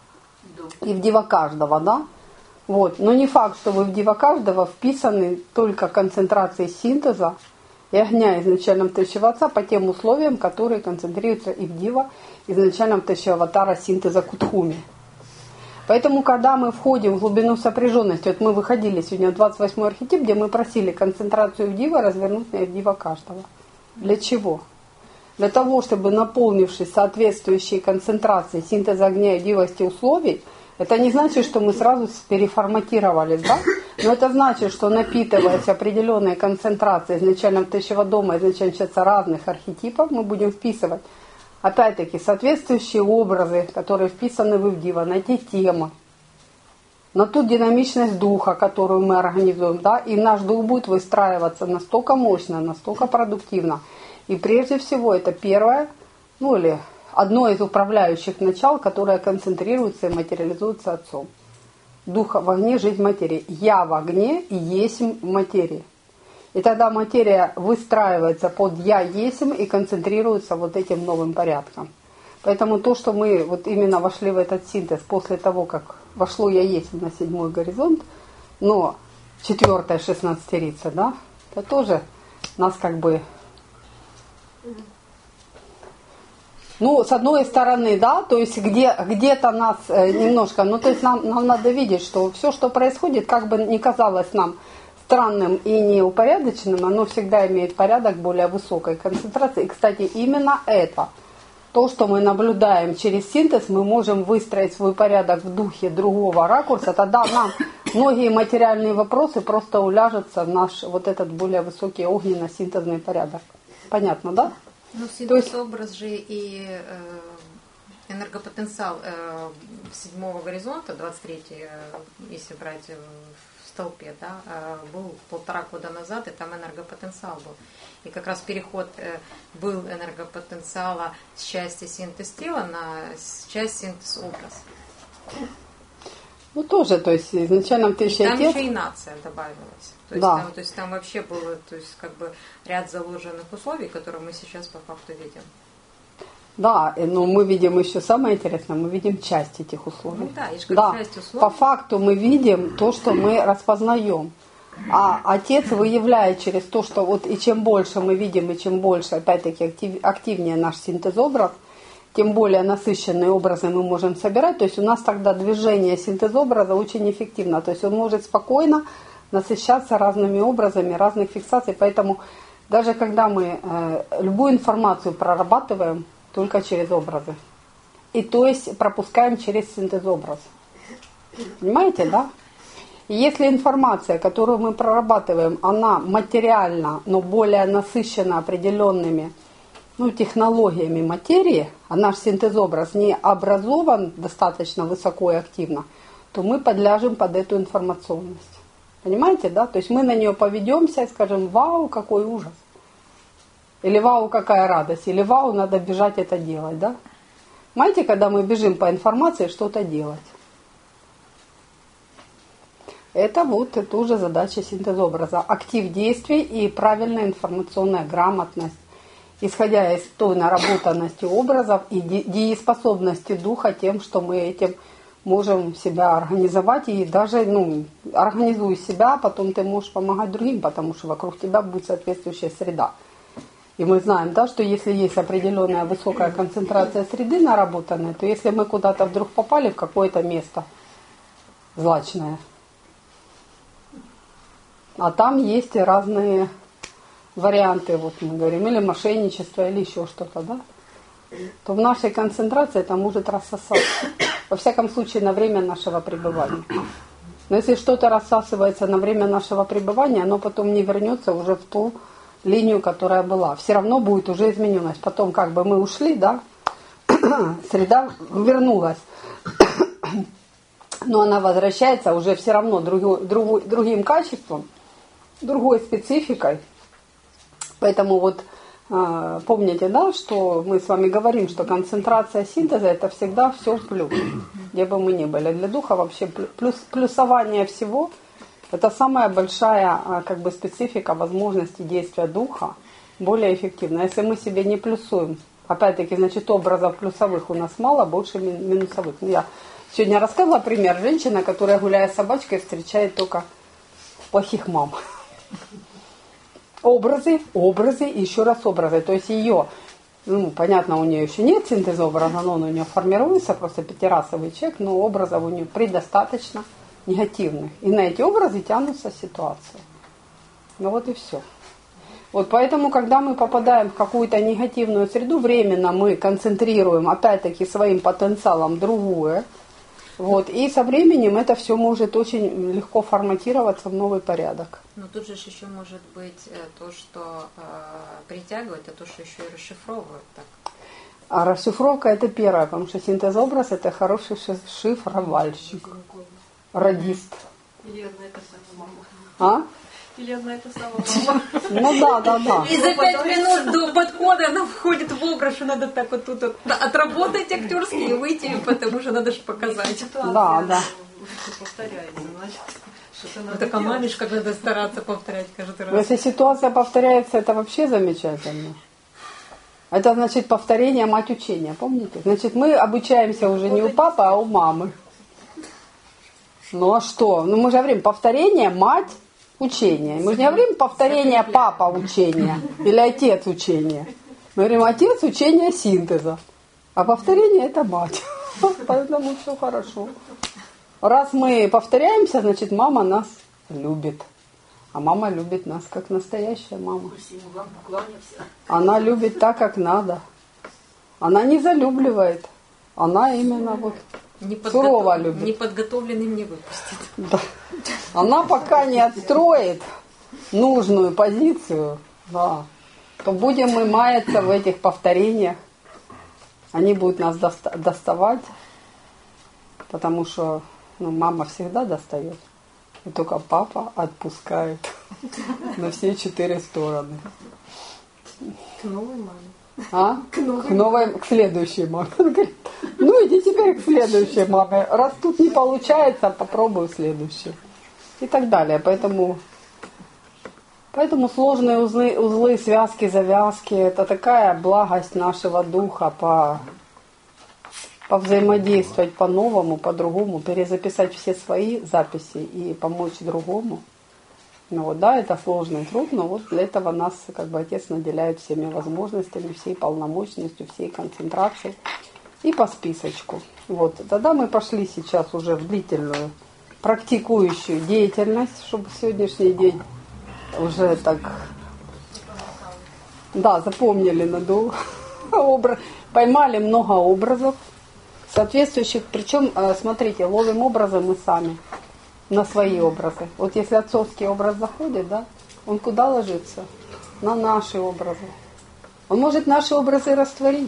[SPEAKER 1] и в диво каждого, да. Вот. Но не факт, что в диво каждого вписаны только концентрации синтеза и огня изначального втающего отца по тем условиям, которые концентрируются и в диво изначального втающего аватара синтеза Кутхуми. Поэтому, когда мы входим в глубину сопряженности, вот мы выходили сегодня в двадцать восьмой архетип, где мы просили концентрацию в диво развернуть на диво каждого. Для чего? Для того, чтобы, наполнившись соответствующей концентрацией синтеза огня и дивости условий, это не значит, что мы сразу переформатировались, да? Но это значит, что напитываясь определенной концентрацией изначально втающего дома, изначально разных архетипов, мы будем вписывать, опять-таки, соответствующие образы, которые вписаны в Ивдива, на те темы, на ту динамичность духа, которую мы организуем, да? И наш дух будет выстраиваться настолько мощно, настолько продуктивно. И прежде всего, это первое, ну или... одно из управляющих начал, которое концентрируется и материализуется Отцом. Дух в огне, жизнь материи. Я в огне и есмь в материи. И тогда материя выстраивается под я есмь и концентрируется вот этим новым порядком. Поэтому то, что мы вот именно вошли в этот синтез после того, как вошло я есмь на седьмой горизонт, но четвертая шестнадцатерица, да, это тоже нас как бы... Ну, с одной стороны, да, то есть где, где-то нас э, немножко, ну, то есть нам, нам надо видеть, что все, что происходит, как бы ни казалось нам странным и неупорядоченным, оно всегда имеет порядок более высокой концентрации. И, кстати, именно это, то, что мы наблюдаем через синтез, мы можем выстроить свой порядок в духе другого ракурса, тогда нам многие материальные вопросы просто уляжутся в наш вот этот более высокий огненно-синтезный порядок. Понятно, да?
[SPEAKER 6] Ну, синтез, образ же и э, энергопотенциал э, седьмого горизонта, двадцать третий, э, если брать в столпе, да, э, был полтора года назад, и там энергопотенциал был. И как раз переход э, был энергопотенциала с части синтез тела на часть синтез образ.
[SPEAKER 1] Ну, тоже, то есть изначально ты еще
[SPEAKER 6] там
[SPEAKER 1] отец...
[SPEAKER 6] еще и нация добавилась. То есть,
[SPEAKER 1] да.
[SPEAKER 6] там, то есть там вообще было, то есть как бы ряд заложенных условий, которые мы сейчас по факту видим.
[SPEAKER 1] Да, но мы видим еще самое интересное, мы видим часть этих условий.
[SPEAKER 6] Ну да, и как
[SPEAKER 1] да.
[SPEAKER 6] часть условий.
[SPEAKER 1] По факту мы видим то, что мы распознаем. А отец выявляет через то, что вот и чем больше мы видим, и чем больше, опять-таки, актив, активнее наш синтезобраз, тем более насыщенные образы мы можем собирать. То есть у нас тогда движение синтезобраза очень эффективно. То есть он может спокойно насыщаться разными образами, разных фиксаций. Поэтому Даже когда мы э, любую информацию прорабатываем только через образы. И то есть пропускаем через синтез образ. Понимаете, да? И если информация, которую мы прорабатываем, она материальна, но более насыщена определенными ну, технологиями материи, а наш синтез-образ не образован достаточно высоко и активно, то мы подляжем под эту информационность. Понимаете, да? То есть мы на нее поведемся и скажем: вау, какой ужас. Или вау, какая радость. Или вау, надо бежать это делать, да? Понимаете, когда мы бежим по информации что-то делать. Это вот это уже задача синтез-образа. Актив действий и правильная информационная грамотность, исходя из той наработанности образов и дееспособности духа тем, что мы этим можем себя организовать. И даже, ну, организуя себя, потом ты можешь помогать другим, потому что вокруг тебя будет соответствующая среда. И мы знаем, да, что если есть определенная высокая концентрация среды наработанной, то если мы куда-то вдруг попали в какое-то место злачное, а там есть разные варианты, вот мы говорим, или мошенничество, или еще что-то, да, то в нашей концентрации это может рассосаться. Во всяком случае, на время нашего пребывания. Но если что-то рассасывается на время нашего пребывания, оно потом не вернется уже в ту линию, которая была. Все равно будет уже измененность. Потом как бы мы ушли, да, среда вернулась. Но она возвращается уже все равно другой, другой, другим качеством, другой спецификой. Поэтому вот э, помните, да, что мы с вами говорим, что концентрация синтеза это всегда все в плюс, где бы мы ни были. Для духа вообще плюс, плюсование всего это самая большая э, как бы специфика возможности действия духа, более эффективно. Если мы себе не плюсуем, опять-таки, значит, образов плюсовых у нас мало, больше минусовых. Я сегодня рассказывала пример женщины, которая, гуляя с собачкой, встречает только плохих мам. Образы, образы и еще раз образы. То есть ее, ну, понятно, у нее еще нет синтеза образа, но он у нее формируется, просто пятирасовый человек, но образов у нее предостаточно негативных. И на эти образы тянутся ситуации. Ну вот и все. Вот поэтому, когда мы попадаем в какую-то негативную среду, временно мы концентрируем, опять-таки, своим потенциалом другое. Вот, и со временем это все может очень легко форматироваться в новый порядок.
[SPEAKER 6] Но тут же еще может быть то, что э, притягивает, а то, что еще и расшифровывает. Так.
[SPEAKER 1] А расшифровка это первое, потому что синтез-образ это хороший шифровальщик, радист.
[SPEAKER 3] Или одна и та самая мама.
[SPEAKER 1] А?
[SPEAKER 3] Или одна и та самая мама.
[SPEAKER 1] Ну да, да, да.
[SPEAKER 6] И за пять минут до подхода она входит в образ, что надо так вот тут вот отработать актерски и выйти, потому что надо же показать.
[SPEAKER 1] Да, да.
[SPEAKER 3] Повторяется, значит, что-то
[SPEAKER 6] Ну,
[SPEAKER 3] надо
[SPEAKER 6] так а
[SPEAKER 3] делать.
[SPEAKER 6] маме ж как надо стараться повторять каждый раз.
[SPEAKER 1] Если ситуация повторяется, это вообще замечательно. Это значит повторение мать учения, помните? Значит, мы обучаемся уже не у папы, а у мамы. Ну а что? Ну мы же говорим, повторение мать учения. Мы же не говорим повторение папа учения или отец учения. Мы говорим отец учения синтеза. А повторение это мать. Поэтому все хорошо. Раз мы повторяемся, значит мама нас любит. А мама любит нас как настоящая мама.
[SPEAKER 4] Всем вам кланяемся.
[SPEAKER 1] Она любит так, как надо. Она не залюбливает. Она именно вот сурово любит.
[SPEAKER 6] Неподготовленным не выпустит.
[SPEAKER 1] Да. Она пока не отстроит нужную позицию, да, то будем мы маяться в этих повторениях. Они будут нас доста- доставать, потому что ну, мама всегда достает. И только папа отпускает на все четыре стороны.
[SPEAKER 3] К новой маме.
[SPEAKER 1] А? К новой, к, новой, к следующей маме. Он говорит, ну иди теперь к следующей маме. Раз тут не получается, попробую следующую. И так далее. Поэтому, поэтому сложные узлы, узлы, связки, завязки, это такая благость нашего духа по, повзаимодействовать по-новому, по-другому, перезаписать все свои записи и помочь другому. Ну вот, да, это сложный труд, но вот для этого нас как бы Отец наделяет всеми возможностями, всей полномочностью, всей концентрацией и по списочку. Вот, тогда мы пошли сейчас уже в длительную практикующую деятельность, чтобы сегодняшний день уже так Да, запомнили надолго. Образ. Поймали много образов соответствующих. Причем, смотрите, ловим образы мы сами на свои образы. Вот если отцовский образ заходит, да, он куда ложится? На наши образы. Он может наши образы растворить.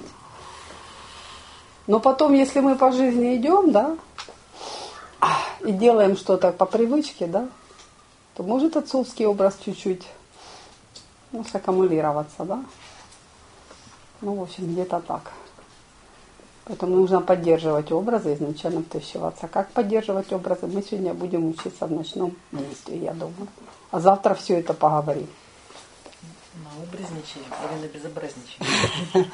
[SPEAKER 1] Но потом, если мы по жизни идем, да, и делаем что-то по привычке, да, то может отцовский образ чуть-чуть, ну, саккумулироваться, да. Ну, в общем, где-то так. Поэтому нужно поддерживать образы, изначально втащиваться. Как поддерживать образы, мы сегодня будем учиться в ночном действии, я думаю. А завтра все это поговорим.
[SPEAKER 5] На образничаем или на безобразничаем?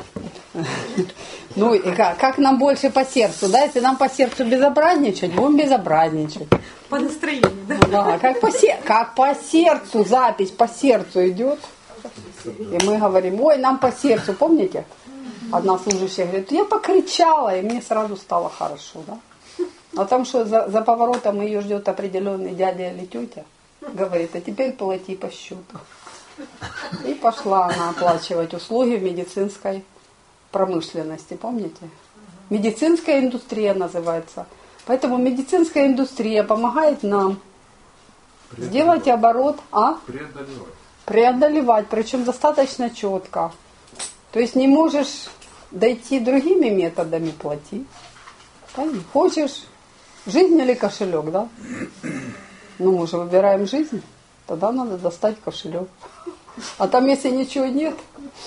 [SPEAKER 1] Ну, и как, как нам больше по сердцу, да? Если нам по сердцу безобразничать, будем безобразничать.
[SPEAKER 3] По настроению, да?
[SPEAKER 1] Да, как по, сер... как по сердцу, запись по сердцу идет. И мы говорим, ой, нам по сердцу, помните? Одна служащая говорит, я покричала, и мне сразу стало хорошо, да? А там что, за, за поворотом ее ждет определенный дядя или тетя, говорит, а теперь плати по счету. И пошла она оплачивать услуги в медицинской промышленности, помните? Медицинская индустрия называется. Поэтому медицинская индустрия помогает нам сделать оборот, а?
[SPEAKER 8] Преодолевать.
[SPEAKER 1] Преодолевать, причем достаточно четко. То есть не можешь дойти другими методами, плати. Понятно? Хочешь жизнь или кошелек, да? Ну, мы же выбираем жизнь, тогда надо достать кошелек. А там, если ничего нет,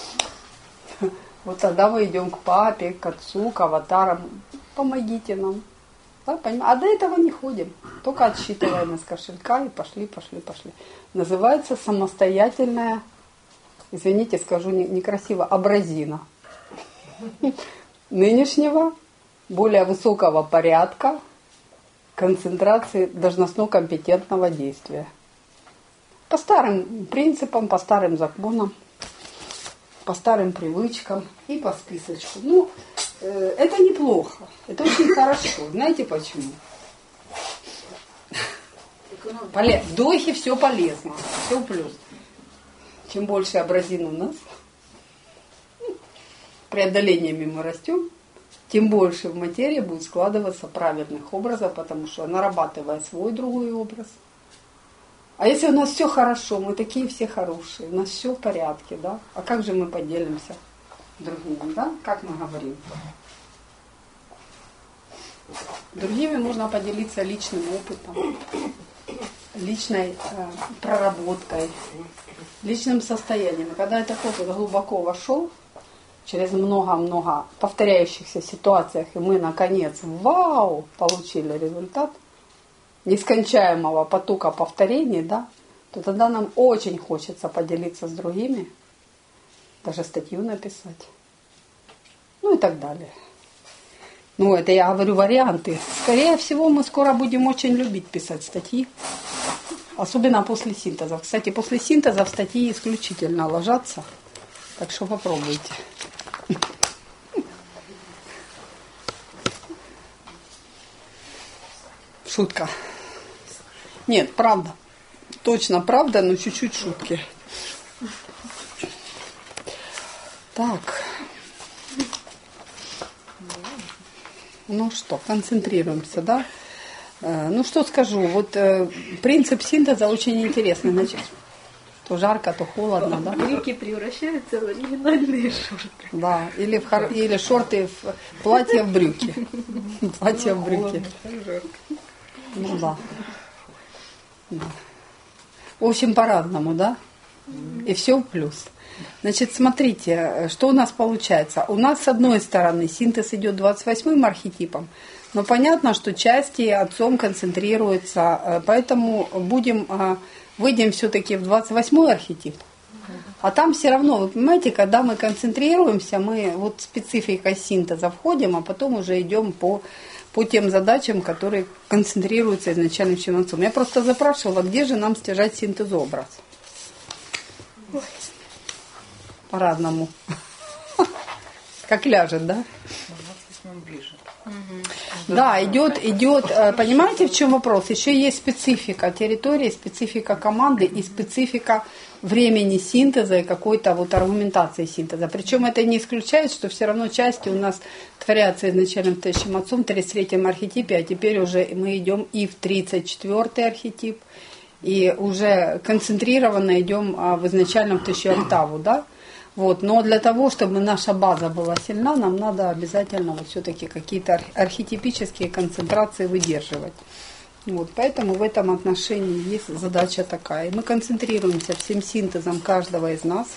[SPEAKER 1] вот тогда мы идем к папе, к отцу, к аватарам. Помогите нам. Да, а до этого не ходим. Только отсчитываем из кошелька и пошли, пошли, пошли. Называется самостоятельная, извините, скажу некрасиво, образина. Нынешнего, более высокого порядка концентрации должностно-компетентного действия. По старым принципам, по старым законам, по старым привычкам и по списочку. Ну, э, это неплохо, это очень хорошо. Знаете почему? Полез... В духе все полезно, все плюс. Чем больше образин у нас, преодолениями мы растем, тем больше в материи будет складываться правильных образов, потому что нарабатывая свой другой образ. А если у нас все хорошо, мы такие все хорошие, у нас все в порядке, да? А как же мы поделимся другими, да? Как мы говорим? Другими можно поделиться личным опытом, личной э, проработкой, личным состоянием. И когда этот опыт глубоко вошел, через много-много повторяющихся ситуациях, и мы, наконец, вау, получили результат нескончаемого потока повторений, да, то тогда нам очень хочется поделиться с другими, даже статью написать, ну и так далее. Ну, это я говорю варианты. Скорее всего, мы скоро будем очень любить писать статьи, особенно после синтеза. Кстати, после синтеза в статьи исключительно ложатся, так что попробуйте. Шутка. Нет, правда. Точно правда, но чуть-чуть шутки. Так. Ну что, концентрируемся, да? Ну что скажу, вот принцип синтеза очень интересный. Значит, то жарко, то холодно, да?
[SPEAKER 3] Брюки превращаются в оригинальные шорты.
[SPEAKER 1] Да, или, в хор... или шорты в платье в брюки. Платье в брюки. Ну да. да. В общем, по-разному, да? И все в плюс. Значит, смотрите, что у нас получается. У нас, с одной стороны, синтез идет двадцать восьмым архетипом, но понятно, что части отцом концентрируются, поэтому будем, выйдем все-таки в двадцать восьмой архетип. А там все равно, вы понимаете, когда мы концентрируемся, мы вот спецификой синтеза входим, а потом уже идем по, по тем задачам, которые концентрируются изначально в чем отцом. Я просто запрашивала, где же нам стяжать синтезообраз. По-разному. Как ляжет, да?
[SPEAKER 5] Он ближе.
[SPEAKER 1] Да, идет, идет, понимаете, в чем вопрос? Еще есть специфика территории, специфика команды и специфика времени синтеза и какой-то вот аргументации синтеза. Причем это не исключает, что все равно части у нас творятся изначально в Тысячем Отцом, в тридцать третьем архетипе, а теперь уже мы идем и в тридцать четвёртый архетип, и уже концентрированно идем в изначальном Тысячу Октаву, да? Вот. Но для того, чтобы наша база была сильна, нам надо обязательно вот все-таки какие-то архетипические концентрации выдерживать. Вот. Поэтому в этом отношении есть задача такая. И мы концентрируемся всем синтезом каждого из нас,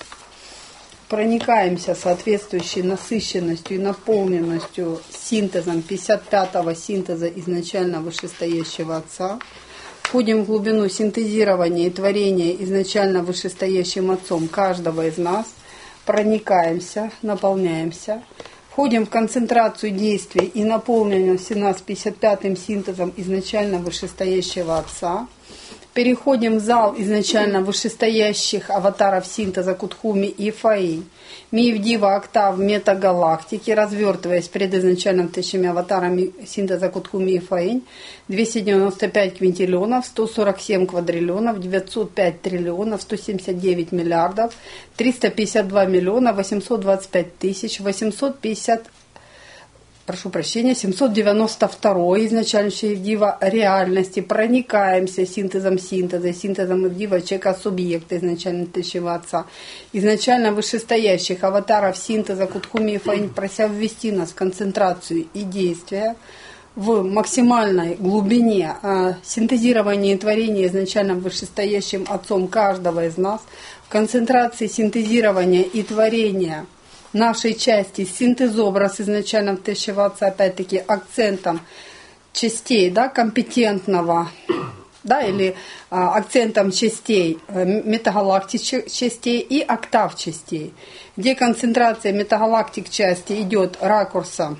[SPEAKER 1] проникаемся соответствующей насыщенностью и наполненностью синтезом пятьдесят пятого синтеза изначально вышестоящего Отца, входим в глубину синтезирования и творения изначально вышестоящим Отцом каждого из нас, проникаемся, наполняемся, входим в концентрацию действий и наполненности нас пятьдесят пятым синтезом изначально вышестоящего Отца, переходим в зал изначально вышестоящих аватаров синтеза Кутхуми и Фаинь, Миевдива, Октав, метагалактики, развертываясь перед изначальным тысячами аватарами синтеза Кутхуми и Фаинь, двести девяносто пять квинтиллионов, сто сорок семь квадриллионов, девятьсот пять триллионов, сто семьдесят девять миллиардов, триста пятьдесят два миллиона, восемьсот двадцать пять тысяч, восемьсот пятьдесят прошу прощения, семьсот девяносто два изначально Ивдива реальности, проникаемся синтезом синтеза, синтезом Ивдива человека субъекта изначально Тысячего Отца, изначально вышестоящих аватаров синтеза Кутхуми и Фаинь, прося ввести нас в концентрацию и действия, в максимальной глубине э, синтезирования и творения изначально вышестоящим Отцом каждого из нас, в концентрации синтезирования и творения нашей части, синтезобраз изначально Тысячего Отца, опять-таки акцентом частей, да, компетентного, да, или а, акцентом частей, метагалактик частей и октав частей, где концентрация метагалактик части идет ракурса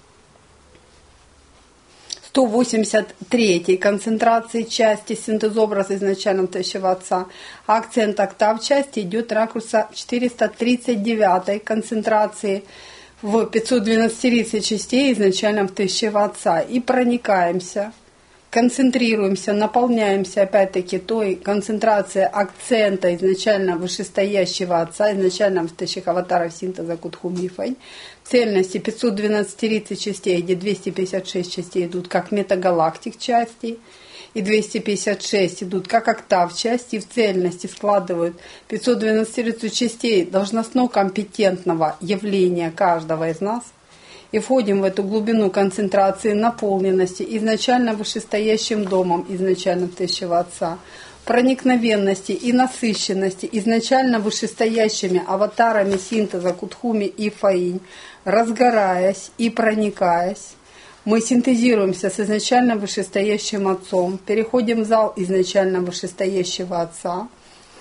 [SPEAKER 1] сто восемьдесят третьей концентрации части синтезобраза изначально Тысячего Отца, а акцент октав части идет ракурса четыреста тридцать девятой концентрации в пятьсот двенадцать частей изначально Тысячего Отца. И проникаемся, концентрируемся, наполняемся опять-таки той концентрацией акцента изначально вышестоящего Отца, изначально в тысячах аватаров синтеза Кутхуми и Фаинь, цельности пятьсот двенадцать частей, где двести пятьдесят шесть частей идут как метагалактик части, и двести пятьдесят шесть идут как октав части, и в цельности складывают пятьсот двенадцать частей должностно-компетентного явления каждого из нас, и входим в эту глубину концентрации наполненности изначально вышестоящим домом изначально Тысячего Отца, проникновенности и насыщенности изначально вышестоящими аватарами синтеза Кутхуми и Фаинь, разгораясь и проникаясь, мы синтезируемся с изначально вышестоящим Отцом, переходим в зал изначально вышестоящего Отца,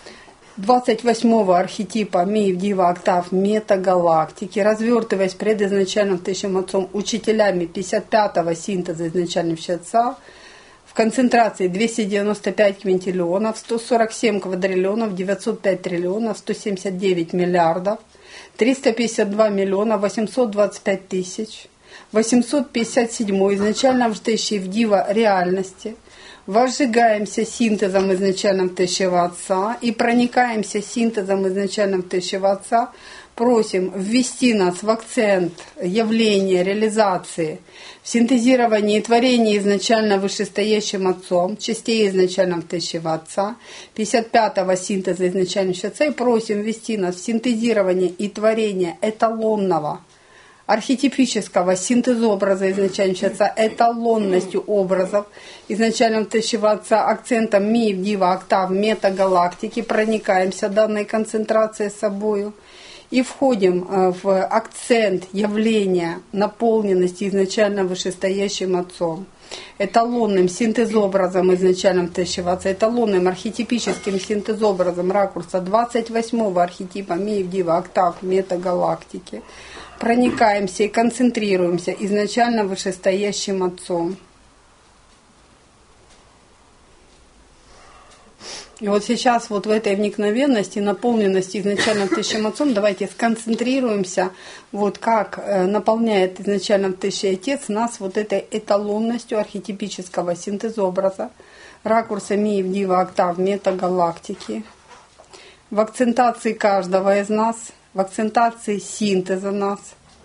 [SPEAKER 1] двадцать восьмого архетипа Миевдива Октав метагалактики, развертываясь пред изначальным Тысячим Отцом учителями пятьдесят пятого синтеза изначального Отца, в концентрации двести девяносто пять квинтиллионов, сто сорок семь квадриллионов, девятьсот пять триллионов, сто семьдесят девять миллиардов, триста пятьдесят два миллиона, восемьсот двадцать пять тысяч, восемьсот пятьдесят семь изначально вждущий в дива реальности, возжигаемся синтезом изначальным Тысячего Отца и проникаемся синтезом изначальным Тысячего Отца, просим ввести нас в акцент явления, реализации, в синтезировании и творении изначально вышестоящим Отцом, частей изначальным Тысячего Отца, пятьдесят пятого синтеза изначального Отца, и просим ввести нас в синтезирование и творение эталонного, архетипического синтезобраза изначального Отца, эталонностью образов изначального Тысячего Отца, акцентом Миевдива Октав метагалактики, проникаемся данной концентрацией собою и входим в акцент явления наполненности изначально вышестоящим Отцом, эталонным синтезобразом изначальным Тысячего Отца, эталонным архетипическим синтезобразом ракурса двадцать восьмого архетипа Миевдива Октав метагалактики, проникаемся и концентрируемся изначально вышестоящим Отцом. И вот сейчас вот в этой вникновенности, наполненности изначальным Тысячим Отцом давайте сконцентрируемся, вот как наполняет изначальным Тысячий Отец нас вот этой эталонностью архетипического синтезобраза, ракурсами Ивдива октав метагалактики, в акцентации каждого из нас, в акцентации синтеза нас,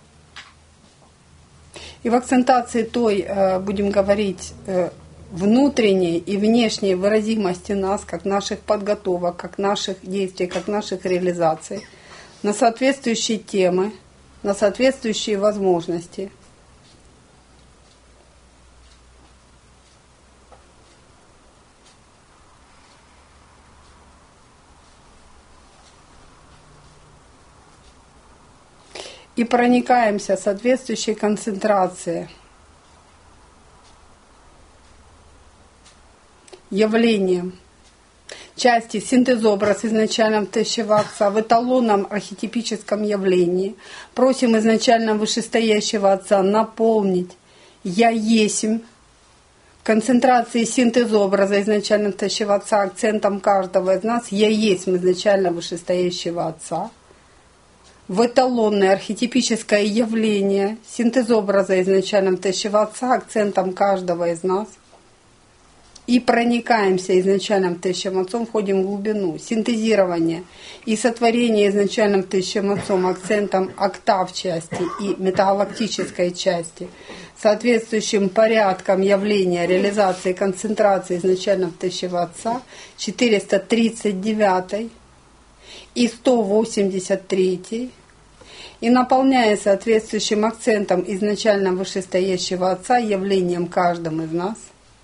[SPEAKER 1] и в акцентации той, будем говорить, внутренней и внешней выразимости нас, как наших подготовок, как наших действий, как наших реализаций, на соответствующие темы, на соответствующие возможности. И проникаемся соответствующей концентрацией явлением части синтезобраз изначальном Тысячего Отца в эталонном архетипическом явлении. Просим изначально вышестоящего Отца наполнить «Я есмь» концентрации синтезобраза изначально Тысячего Отца акцентом каждого из нас «Я есмь» изначально вышестоящего Отца. В эталонное архетипическое явление синтезобраза изначальным Тысячего Отца акцентом каждого из нас. И проникаемся изначальным Тысячим Отцом, входим в глубину синтезирования и сотворения изначальным Тысячим Отцом акцентом октав части и метагалактической части, соответствующим порядком явления, реализации, концентрации изначальным Тысячего Отца, четыреста тридцать девять и сто восемьдесят три, и наполняя соответствующим акцентом изначально вышестоящего Отца явлением каждым из нас.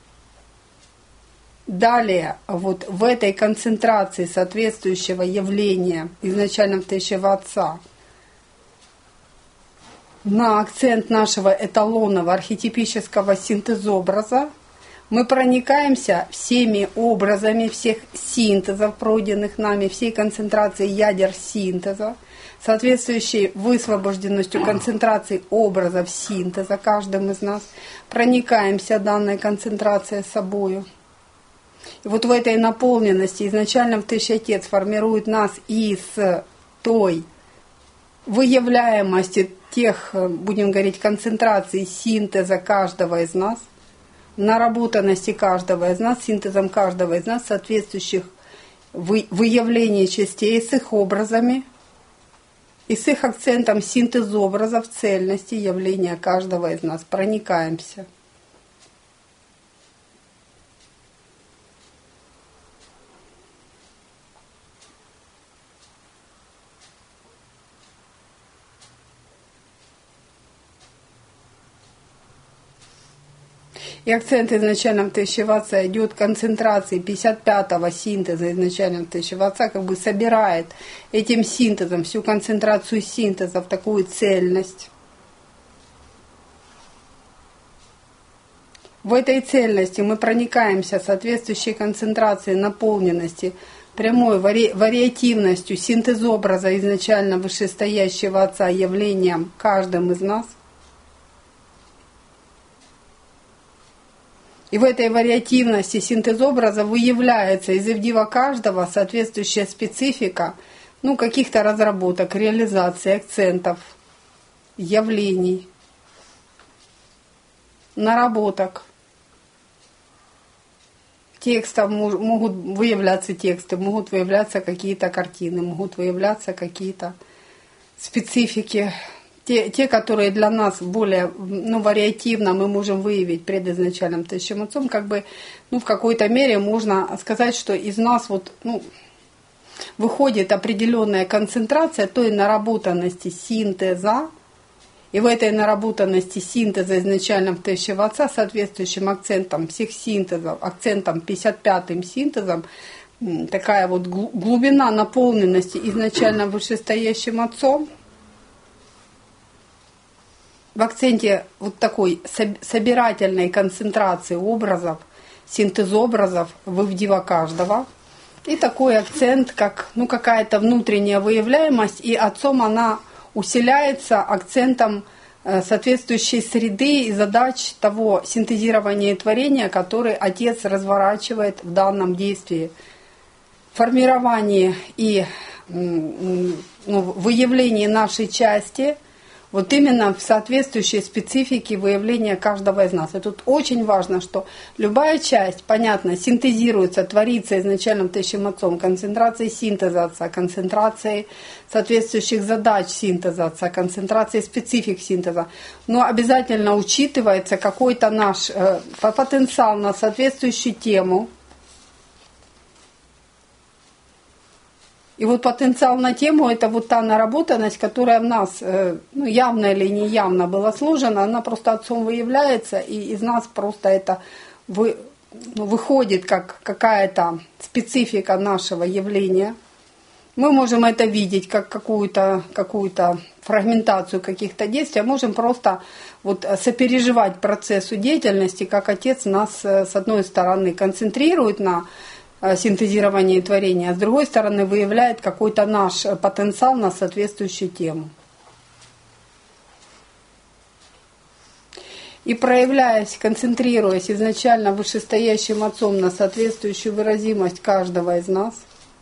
[SPEAKER 1] Далее, вот в этой концентрации соответствующего явления изначально Тысячего Отца на акцент нашего эталонного архетипического синтезобраза мы проникаемся всеми образами всех синтезов, пройденных нами, всей концентрации ядер синтеза, соответствующей высвобожденностью концентрации образов синтеза каждым из нас, проникаемся данной концентрацией собою. И вот в этой наполненности изначально Тысячий Отец формирует нас из той выявляемости тех, будем говорить, концентраций синтеза каждого из нас, наработанности каждого из нас, синтезом каждого из нас, соответствующих выявлений частей с их образами и с их акцентом синтезобразов цельности явления каждого из нас. Проникаемся. И акцент изначального Тысячего Отца идет концентрации пятьдесят пятого синтеза изначального Тысячего Отца, как бы собирает этим синтезом всю концентрацию синтеза в такую цельность. В этой цельности мы проникаемся соответствующей концентрацией наполненности, прямой вари- вариативностью синтезобраза изначально вышестоящего Отца явлением каждым из нас. И в этой вариативности синтезобраза выявляется из Ивдива каждого соответствующая специфика, ну, каких-то разработок, реализации, акцентов, явлений, наработок. Текстов могут выявляться тексты, могут выявляться какие-то картины, могут выявляться какие-то специфики. Те, те, которые для нас более, ну, вариативно мы можем выявить пред изначальным Тысячим Отцом, как бы, ну, в какой-то мере можно сказать, что из нас вот, ну, выходит определенная концентрация той наработанности синтеза, и в этой наработанности синтеза изначальным Тысячего Отца, соответствующим акцентом всех синтезов, акцентом пятьдесят пятым синтезом, такая вот глубина наполненности изначально вышестоящим Отцом, в акценте вот такой собирательной концентрации образов, синтезобразов в Ивдива каждого. И такой акцент, как, ну, какая-то внутренняя выявляемость, и Отцом она усиляется акцентом соответствующей среды и задач того синтезирования и творения, который Отец разворачивает в данном действии формировании и ну, выявлении нашей части, вот именно в соответствующей специфике выявления каждого из нас. И тут очень важно, что любая часть, понятно, синтезируется, творится изначальным тысячим отцом, концентрацией синтеза отца, концентрацией соответствующих задач синтеза отца, концентрацией специфик синтеза. Но обязательно учитывается какой-то наш э, потенциал на соответствующую тему. И вот потенциал на тему – это вот та наработанность, которая в нас, ну, явно или неявно была сложена, она просто отцом выявляется, и из нас просто это вы, ну, выходит как какая-то специфика нашего явления. Мы можем это видеть как какую-то какую-то фрагментацию каких-то действий, а можем просто вот сопереживать процессу деятельности, как Отец нас с одной стороны концентрирует на синтезирование и творение, а с другой стороны выявляет какой-то наш потенциал на соответствующую тему. И проявляясь, концентрируясь изначально вышестоящим Отцом на соответствующую выразимость каждого из нас,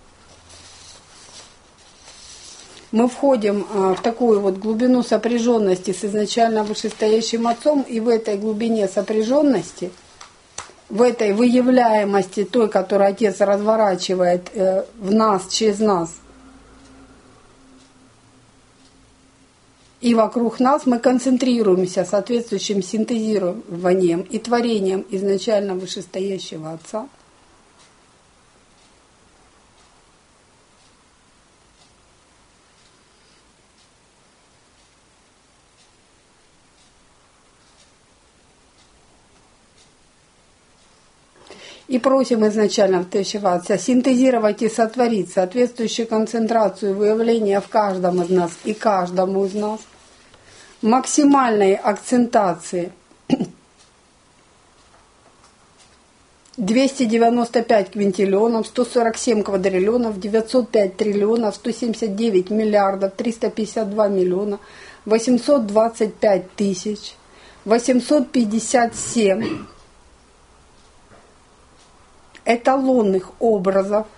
[SPEAKER 1] мы входим в такую вот глубину сопряженности с изначально вышестоящим Отцом, и в этой глубине сопряженности, в этой выявляемости той, которую Отец разворачивает в нас, через нас, и вокруг нас, мы концентрируемся соответствующим синтезированием и творением изначально вышестоящего Отца. И просим изначально втащего Отца синтезировать и сотворить соответствующую концентрацию выявления в каждом из нас и каждому из нас, максимальной акцентации двести девяносто пять квинтиллионов, сто сорок семь квадриллионов, девятьсот пять триллионов, сто семьдесят девять миллиардов, триста пятьдесят два миллиона, восемьсот двадцать пять тысяч, восемьсот пятьдесят семь эталонных образов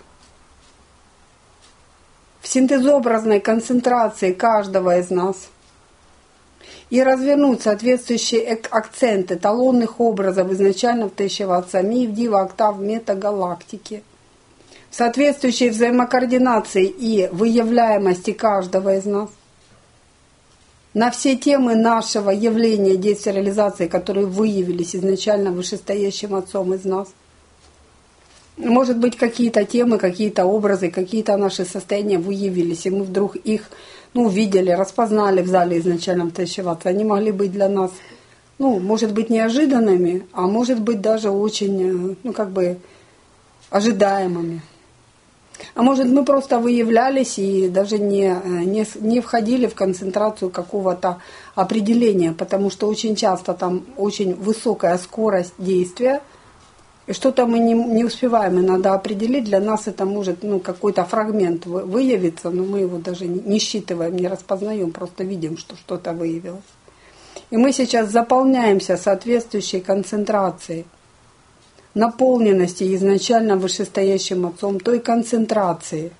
[SPEAKER 1] в синтезообразной концентрации каждого из нас и развернуть соответствующие акценты эталонных образов изначально втащего Отца Миф, Дива, Октав, Мета, Галактики в соответствующей взаимокоординации и выявляемости каждого из нас на все темы нашего явления, действия, реализации, которые выявились изначально вышестоящим Отцом из нас. Может быть, какие-то темы, какие-то образы, какие-то наши состояния выявились, и мы вдруг их ну, увидели, распознали в зале изначально втащего Отца. Они могли быть для нас, ну, может быть, неожиданными, а может быть, даже очень, ну, как бы, ожидаемыми. А может, мы просто выявлялись и даже не, не, не входили в концентрацию какого-то определения, потому что очень часто там очень высокая скорость действия, и что-то мы не, не успеваем иногда определить, для нас это может ну, какой-то фрагмент выявиться, но мы его даже не, не считываем, не распознаем, просто видим, что что-то выявилось. И мы сейчас заполняемся соответствующей концентрацией, наполненности изначально вышестоящим Отцом, той концентрации,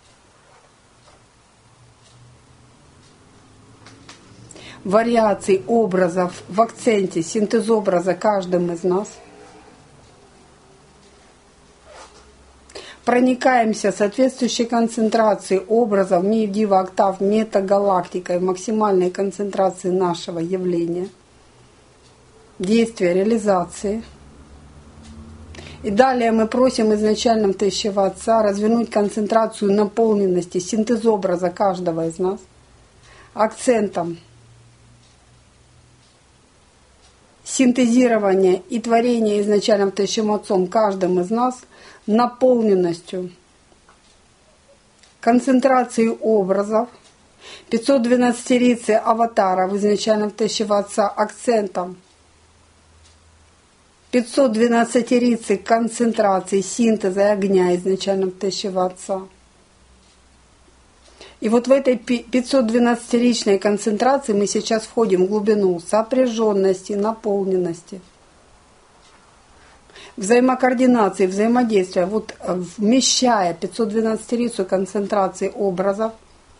[SPEAKER 1] вариаций образов в акценте, синтезобраза каждым из нас. Проникаемся соответствующей концентрацией образов Миф, Дива, Октав, Мета, Галактикой, максимальной концентрации нашего явления, действия, реализации. И далее мы просим изначально втащего Отца развернуть концентрацию наполненности, синтезобраза каждого из нас, акцентом синтезирования и творения изначально втащим Отцом каждым из нас, наполненностью, концентрацией образов, пятьсот двенадцатерицы аватаров изначально втащего Отца акцентом, пятьсот двенадцатерицы концентрации, синтеза огня изначально втащего Отца. И вот в этой пятьсот двенадцатеричной концентрации мы сейчас входим в глубину сопряженности, наполненности. взаимокоординации, взаимодействия, вот вмещая пятьсот двенадцатирицу концентрации образов,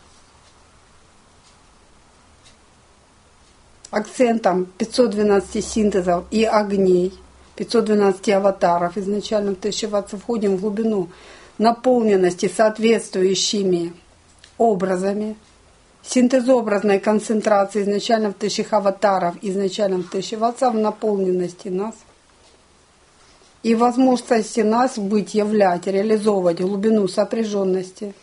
[SPEAKER 1] акцентом пятьсот двенадцать синтезов и огней, пятьсот двенадцать аватаров изначально в тысячу ватт, входим в глубину наполненности соответствующими образами, синтезообразной концентрации изначально в тысячах аватаров, изначально в тысяче ватт, в наполненности нас и возможности нас быть, являть, реализовывать глубину сопряженности,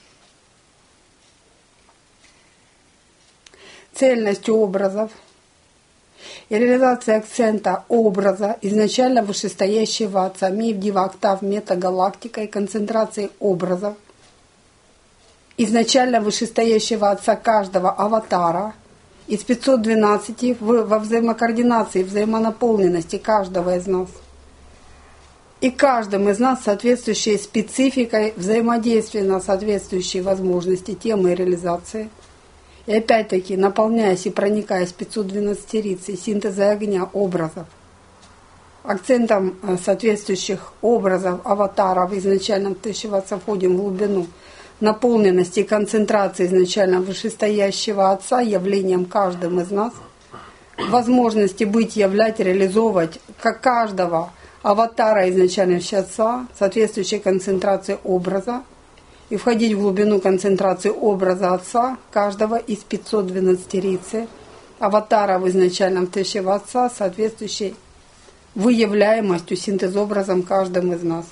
[SPEAKER 1] цельностью образов и реализация акцента образа изначально вышестоящего Отца, миф, дива, октав, метагалактика и концентрации образов изначально вышестоящего Отца каждого аватара из пятисот двенадцати в, во взаимокоординации, взаимонаполненности каждого из нас. И каждым из нас соответствующей спецификой взаимодействия на соответствующие возможности, темы и реализации. И опять-таки, наполняясь и проникаясь пятьсот двенадцатирицей синтеза огня образов, акцентом соответствующих образов, аватаров изначально в тысячу ватт входим в глубину наполненности и концентрации изначально вышестоящего Отца, явлением каждым из нас, возможности быть, являть, реализовывать как каждого аватара изначально Отца, соответствующей концентрации образа, и входить в глубину концентрации образа Отца, каждого из пятисот двенадцатирицы, аватаров изначально в тысяче Отца, соответствующей выявляемостью, синтезобразом каждым из нас.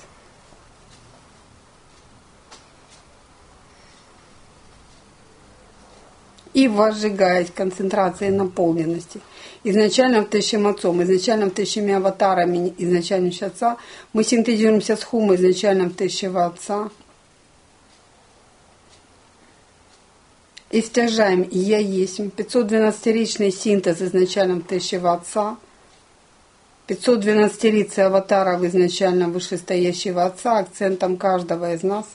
[SPEAKER 1] И возжигаясь концентрацией наполненности. Изначально в тысячем Отцом, изначально в тысячами аватарами, изначально в Отца, мы синтезируемся с Хумой, изначально в тысяче Отца. И стяжаем «Я есть», пятьсот двенадцатиричный синтез изначально в тысяче Отца, пятьсот двенадцатирицы аватаров изначально вышестоящего Отца, акцентом каждого из нас.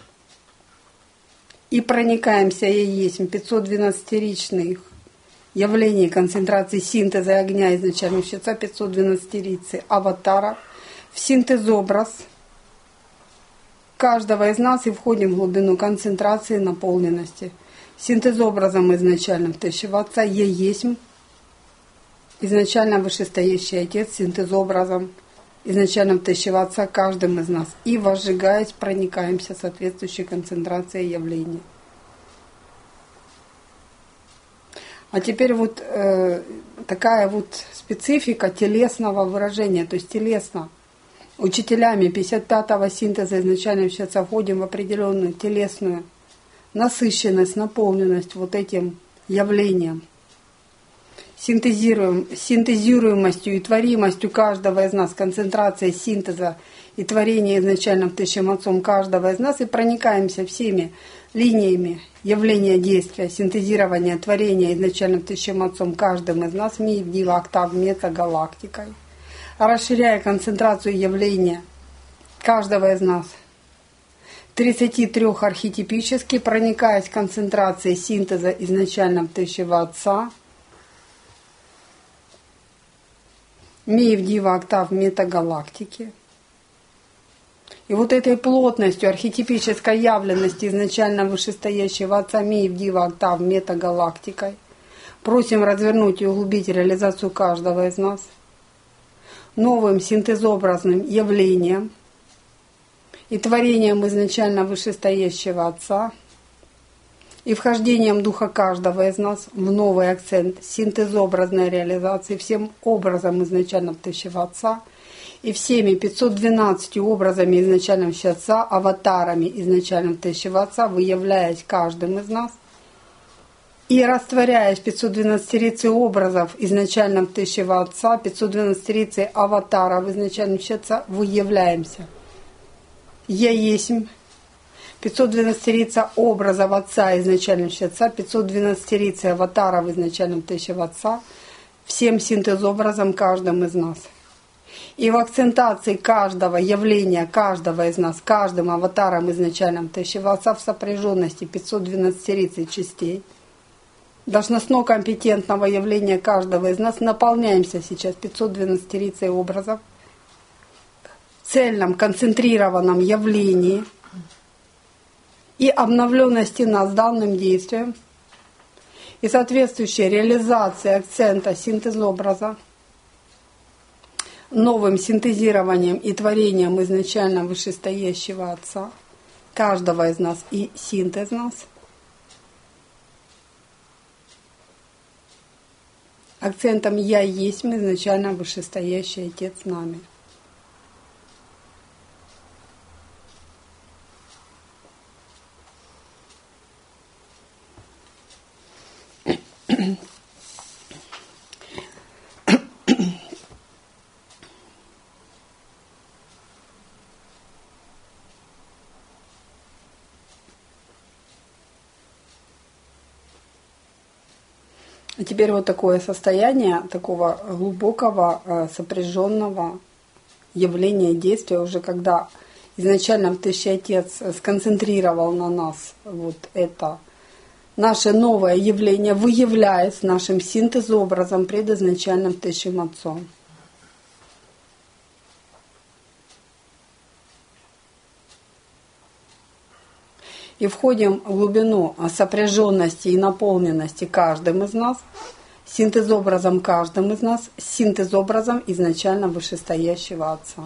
[SPEAKER 1] И проникаемся «Я есть», пятьсот двенадцатиричных явлений концентрации синтеза огня изначально в Отца, пятьсот двенадцатирицы аватаров, в синтезобраз каждого из нас и входим в глубину концентрации наполненности. Синтезобразом изначально в тысяче Отца «Я есть», изначально вышестоящий Отец, синтезобразом изначально в тысяче Отца каждым из нас. И возжигаясь, проникаемся соответствующей концентрацией явления. А теперь вот э, такая вот специфика телесного выражения, то есть телесно. Учителями пятьдесят пятого синтеза изначально в Отца входим в определенную телесную насыщенность, наполненность вот этим явлением. Синтезируем, синтезируемостью и творимостью каждого из нас, концентрацией синтеза и творения изначально в тысячем Отцом каждого из нас, и проникаемся всеми линиями явления действия, синтезирования, творения изначально в тысячем Отцом каждым из нас, миф, дива, октав, метагалактикой, расширяя концентрацию явления каждого из нас, тридцати трёх архетипически, проникаясь концентрацией синтеза изначально в тысяче Отца, миф, дива, октав, метагалактики. И вот этой плотностью архетипической явленности изначально вышестоящего Отца, миф, дива, октав, метагалактикой просим развернуть и углубить реализацию каждого из нас новым синтезообразным явлением и творением изначально вышестоящего Отца, и вхождением Духа каждого из нас в новый акцент синтезообразной реализации всем образом изначально в тысяче Отца, и всеми пятьсот двенадцатью образами изначально в Отца, аватарами изначально в тысяче Отца, выявляясь каждым из нас, и растворяясь пятьсот двенадцатирицей образов изначально в тысяче Отца, пятьсот двенадцатирицей аватаров изначально в Отца, выявляемся. Я есть, пятьсот двенадцатирица образов Отца изначально в Отца, пятьсот двенадцатирица аватаров изначально в тысяче Отца, всем синтезобразом каждым из нас. И в акцентации каждого явления, каждого из нас, каждым аватаром изначально в тысяче Отца в сопряженности пятьсот двенадцатирицы частей, должностно компетентного явления каждого из нас наполняемся сейчас пятьсот двенадцатирицей образов, цельном, концентрированном явлении и обновленности нас данным действием и соответствующей реализации акцента синтез-образа, новым синтезированием и творением изначально вышестоящего Отца, каждого из нас и синтез нас, акцентом «Я есть» изначально вышестоящий Отец нами. А теперь вот такое состояние такого глубокого сопряженного явления действия, уже когда изначально Тысячий Отец сконцентрировал на нас вот это наше новое явление, выявляясь нашим синтез-образом предизначальным Тысячим Отцом. И входим в глубину сопряженности и наполненности каждым из нас, синтез-образом каждым из нас, синтез-образом изначально вышестоящего Отца.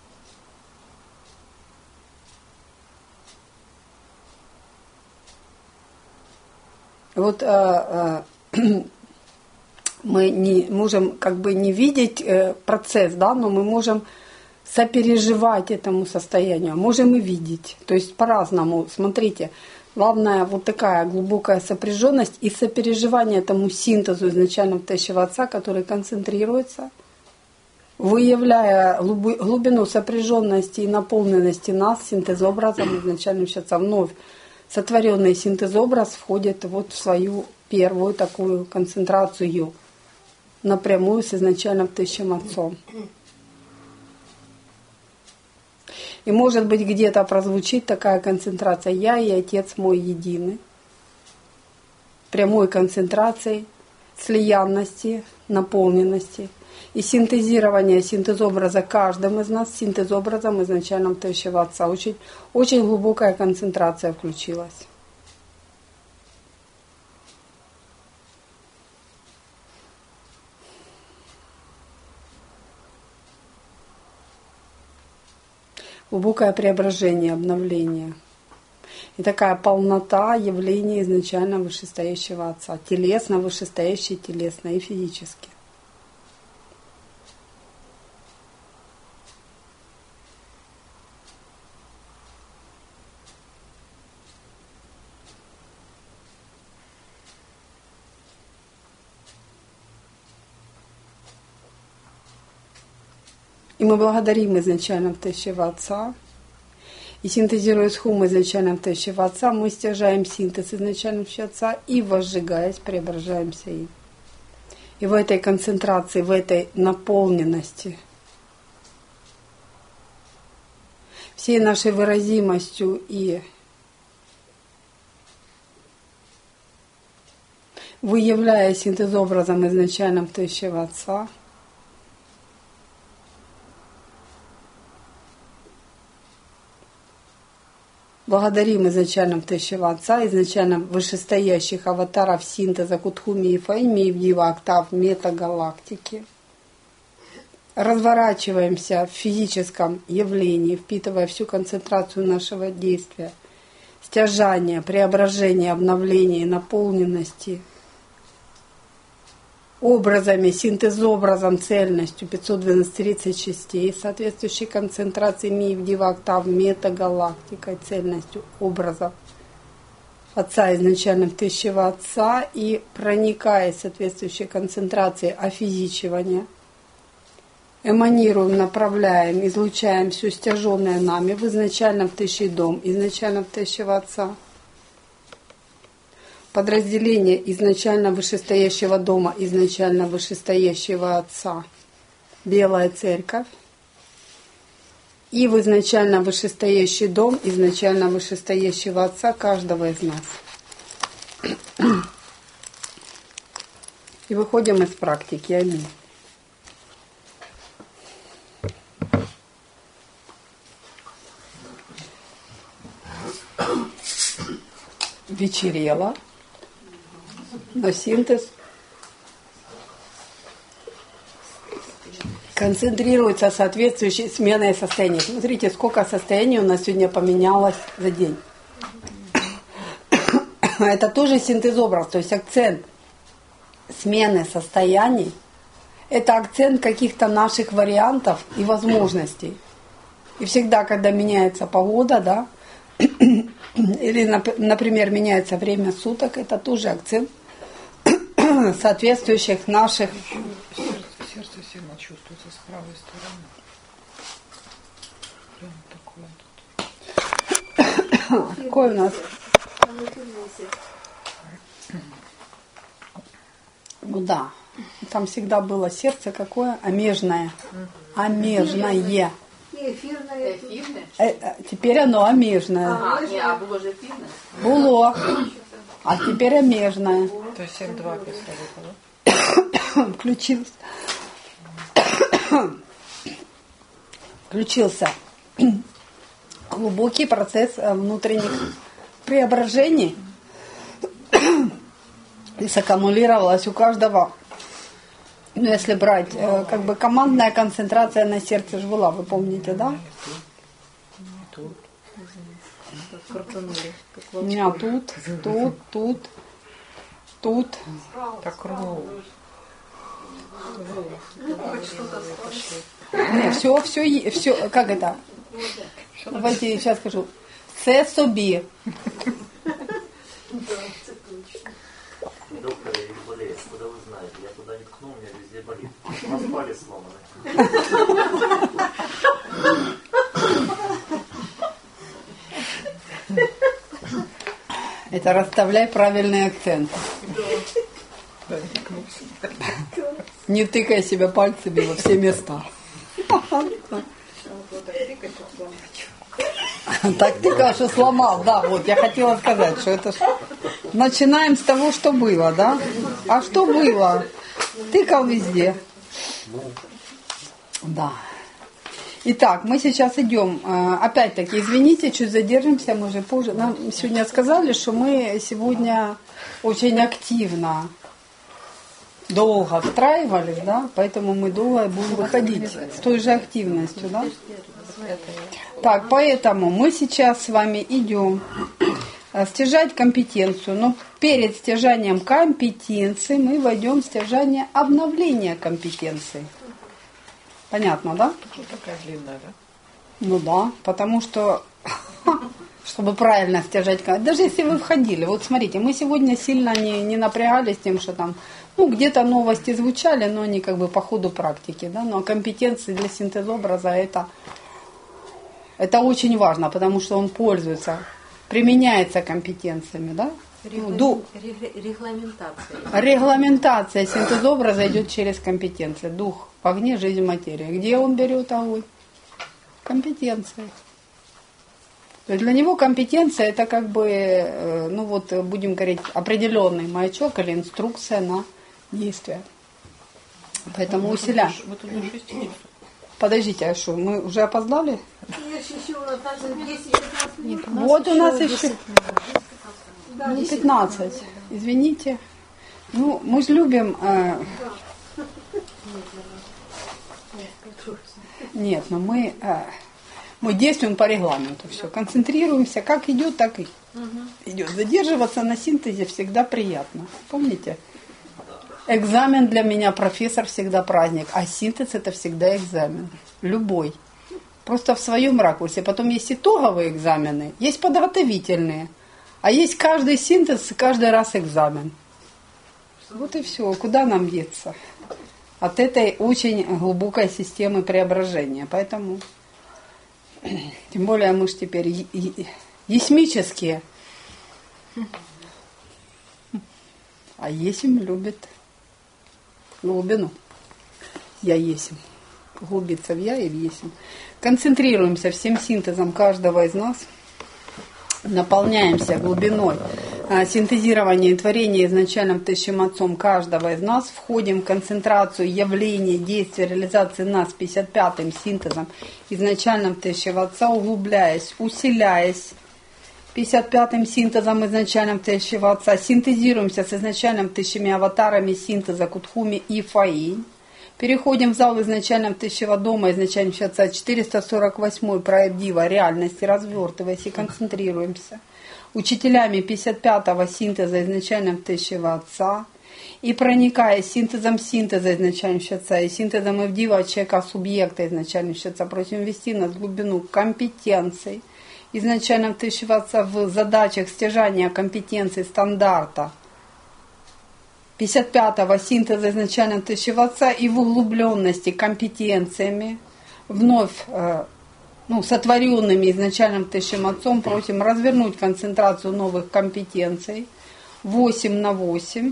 [SPEAKER 1] Вот э, э, мы не можем как бы не видеть э, процесс, да, но мы можем сопереживать этому состоянию, можем и видеть. То есть по-разному. Смотрите, главное вот такая глубокая сопряженность и сопереживание этому синтезу изначально Тысячего Отца, который концентрируется, выявляя глубину сопряженности и наполненности нас синтезобразом изначальным Отца. Вновь сотворенный синтезобраз входит вот в свою первую такую концентрацию напрямую с изначальным Тысячим Отцом. И может быть где-то прозвучит такая концентрация «Я и Отец мой едины», прямой концентрацией, слиянности, наполненности и синтезирования синтезобраза каждым из нас, синтезобразом изначальным Тысячего Отца. Очень, очень глубокая концентрация включилась. Глубокое преображение, обновление. И такая полнота явления изначально вышестоящего Отца. Телесно, вышестоящее телесно и физически. И мы благодарим изначально Тысячего Отца. И синтезируя с хум изначально Тысячего Отца, мы стяжаем синтез изначально Отца и, возжигаясь, преображаемся им. И в этой концентрации, в этой наполненности, всей нашей выразимостью и выявляя синтезобразом изначально Тысячего Отца, благодарим изначально Тысячего Отца, изначально вышестоящих аватаров синтеза Кутхуми и Файми в Дива Октав метагалактики. Разворачиваемся в физическом явлении, впитывая всю концентрацию нашего действия, стяжания, преображения, обновления и наполненности образами, синтезобразом, цельностью пятьсот двенадцать тридцать частей, соответствующей концентрации ми в Дива Октав метагалактикой, цельностью образов Отца изначально Тысячего Отца и проникая соответствующей концентрацией офизичивания, эманируем, направляем, излучаем все стяженное нами в изначальном Тысячий дом, изначально Тысячего Отца. Подразделение изначально вышестоящего дома, изначально вышестоящего Отца, Белая Церковь. И в изначально вышестоящий дом, изначально вышестоящего Отца каждого из нас. И выходим из практики. Аминь. вечерело, но синтез концентрируется соответствующей сменой состояний. Смотрите, сколько состояний у нас сегодня поменялось за день. Это тоже синтез-образ, то есть акцент смены состояний. Это акцент каких-то наших вариантов и возможностей. И всегда, когда меняется погода, да, или, например, меняется время суток, это тоже акцент соответствующих наших...
[SPEAKER 5] Сердце сильно чувствуется с правой стороны. Прям такое.
[SPEAKER 1] Какой у нас? Ну да, там всегда было сердце какое? Омежное. Омежное.
[SPEAKER 3] Эфирное.
[SPEAKER 4] Эфирне?
[SPEAKER 1] Э, э, теперь оно омежное.
[SPEAKER 4] Ага, не, а було ж ефірне?
[SPEAKER 1] Було. А теперь омежное.
[SPEAKER 5] То есть семь два писали, да?
[SPEAKER 1] Включился. Включился глубокий процесс внутренних преображений. И саккумулировалось у каждого. Ну, если брать, э, как бы командная концентрация на сердце же была, вы помните, да? У меня тут, тут, тут, тут.
[SPEAKER 5] Так кругом.
[SPEAKER 1] Не, все, все, все, как это? Давайте я сейчас скажу. Це собі.
[SPEAKER 7] Доктор, я не болею, куда вы знаете? Я туда не ткнул, у меня везде болит. У нас палец сломанный.
[SPEAKER 1] Это расставляй правильный акцент. Не тыкай себя пальцами во все места. Так тыкал, что сломал, да, вот я хотела сказать, что это ж... Начинаем с того, что было, да? А что было? Тыкал везде. Да. Итак, мы сейчас идем, опять-таки, извините, чуть задержимся, мы уже позже. Нам сегодня сказали, что мы сегодня очень активно, долго встраивались, да, поэтому мы долго будем выходить с той же активностью, да. Так, поэтому мы сейчас с вами идем стяжать компетенцию, но перед стяжанием компетенции мы войдем в стяжание обновления компетенции. Понятно, да?
[SPEAKER 5] Такая длинная, да?
[SPEAKER 1] Ну да, потому что, чтобы правильно стяжать, даже если вы входили, вот смотрите, мы сегодня сильно не, не напрягались тем, что там, ну, где-то новости звучали, но они как бы по ходу практики, да, но компетенции для синтезобраза это, это очень важно, потому что он пользуется, применяется компетенциями, да. Ну,
[SPEAKER 2] Регламентация.
[SPEAKER 1] Регламентация синтезобраза идет через компетенции. Дух в огне, жизнь в материи. Где он берет огонь? Компетенция. То есть для него компетенция это как бы, ну вот будем говорить, определенный маячок или инструкция на действие. Поэтому усиляем.
[SPEAKER 5] Вот уже шесть часов.
[SPEAKER 1] Подождите, а что, мы уже опоздали?
[SPEAKER 3] Еще у нас десять-пятнадцать минут.
[SPEAKER 1] Вот у нас еще ну, пятнадцать. Извините. Ну, мы же любим... Э... Нет, но мы, э... мы действуем по регламенту. Все, концентрируемся. Как идет, так и идет. Задерживаться на синтезе всегда приятно. Помните? Экзамен для меня, профессор, всегда праздник. А синтез это всегда экзамен. Любой. Просто в своем ракурсе. Потом есть итоговые экзамены, есть подготовительные. А есть каждый синтез, каждый раз экзамен. Вот и все. Куда нам деться? От этой очень глубокой системы преображения. Поэтому, тем более мы же теперь е- е- есмические. А есим любит глубину. Я есим. Глубиться в я и в есим. Концентрируемся всем синтезом каждого из нас. Наполняемся глубиной а, синтезирования и творения изначальным тысячим отцом каждого из нас, входим в концентрацию явления, действия, реализации нас пятьдесят пятым синтезом изначальным тысячего отца, углубляясь, усиляясь пятьдесят пятым синтезом изначальным втающего Отца. Синтезируемся с изначальным тысячами аватарами синтеза Кутхуми и Фаинь. Переходим в зал изначального тысячего дома, изначального Отца, четыреста сорок восьмой проект Дива, реальности, развертываясь и концентрируемся. Учителями пятьдесят пятого синтеза изначального тысячего Отца. И проникая синтезом синтеза изначального Отца и синтезом Эвдива человека субъекта изначального Отца, просим ввести нас в глубину компетенций изначального тысячего Отца в задачах стяжания компетенций стандарта пятьдесят пятого синтеза изначального тысячего Отца и в углубленности компетенциями, вновь э, ну, сотворенными изначальным тысячим Отцом, просим развернуть концентрацию новых компетенций восемь на восемь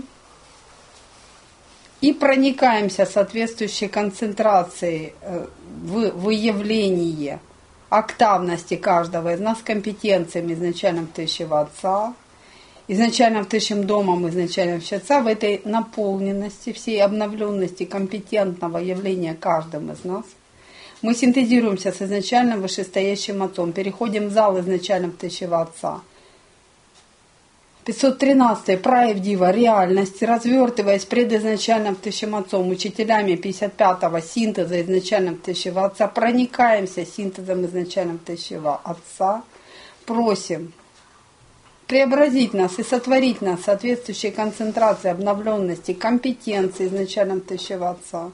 [SPEAKER 1] и проникаемся соответствующей концентрацией э, в выявление октавности каждого из нас компетенциями изначальным тысячего Отца, изначальным тысячим домом изначального Отца, в этой наполненности, всей обновленности компетентного явления каждым из нас. Мы синтезируемся с изначальным вышестоящим Отцом, переходим в зал изначального тысячего Отца. пятьсот тринадцатый проект Дива, реальности, развертываясь пред изначальным тысячим Отцом, учителями пятьдесят пятого синтеза изначального тысячего Отца, проникаемся синтезом изначального тысячего Отца, просим преобразить нас и сотворить нас соответствующей концентрации обновленности компетенции изначального тысячего Отца.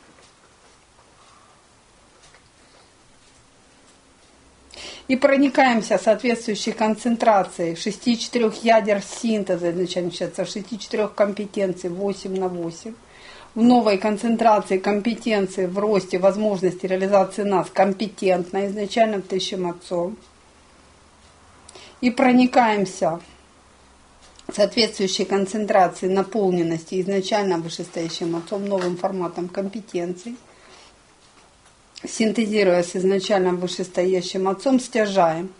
[SPEAKER 1] И проникаемся соответствующей концентрацией шести четырех ядер синтеза изначального Отца, шести четырех компетенций восемь на восемь, в новой концентрации компетенции в росте возможности реализации нас компетентно изначальным тысячим Отцом. И проникаемся соответствующей концентрации наполненности изначально вышестоящим Отцом новым форматом компетенций, синтезируя с изначально вышестоящим Отцом, стяжаем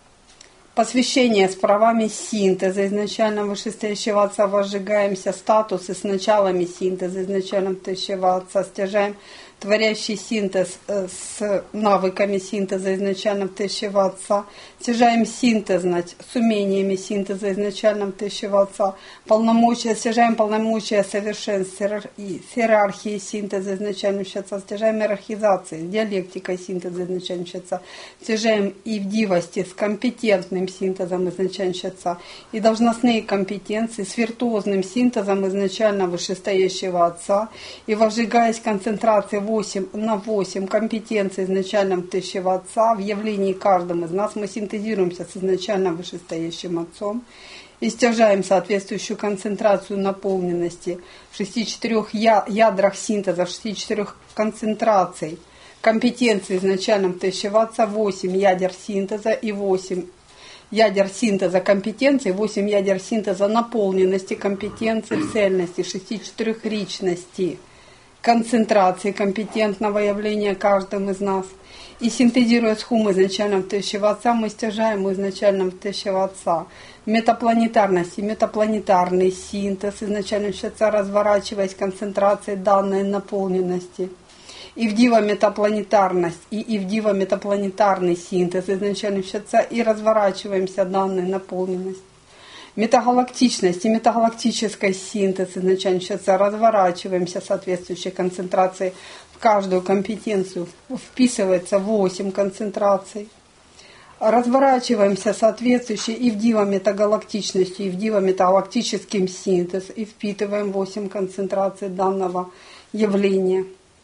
[SPEAKER 1] посвящение с правами синтеза изначально вышестоящего Отца, возжигаемся статусы с началами синтеза изначально вышестоящего Отца, стяжаем творящий синтез с навыками синтеза изначально втающего Отца, стяжаем синтез с умениями синтеза изначально втающего Отца, полномочия, стяжаем полномочия совершенств и с иерархией синтеза изначально Отца, стяжаем иерархизации, с диалектикой синтеза изначально Отца, стяжаем и в дивости с компетентным синтезом изначально Отца, и должностные компетенции с виртуозным синтезом изначально вышестоящего Отца, и возжигаясь концентрацией восемь на восемь компетенций изначально тысячего Отца, в явлении каждым из нас мы синтезируемся с изначально вышестоящим Отцом и стяжаем соответствующую концентрацию наполненности в шести четырех ядрах синтеза, в шести четырех концентраций компетенций изначально тысячего Отца, восемь ядер синтеза и восемь ядер синтеза компетенций, восемь ядер синтеза наполненности компетенций, цельности, шести четырех ричности, концентрации компетентного явления каждым из нас. И синтезируя с хум изначальным тысячего Отца, мы стяжаем изначальным тысячего Отца метапланетарность и метапланетарный синтез изначальным Отца, разворачиваясь концентрацией данной наполненности. И в дива метапланетарность, и, и в дива метапланетарный синтез изначальным Отца, и разворачиваемся данной наполненности. Метагалактичность и метагалактический синтез изначально Отца, разворачиваемся соответствующей концентрацией в каждую компетенцию, вписывается восемь концентраций. Разворачиваемся соответствующей и в дива метагалактичностью, и в дива метагалактическим синтез, и впитываем восемь концентраций данного явления.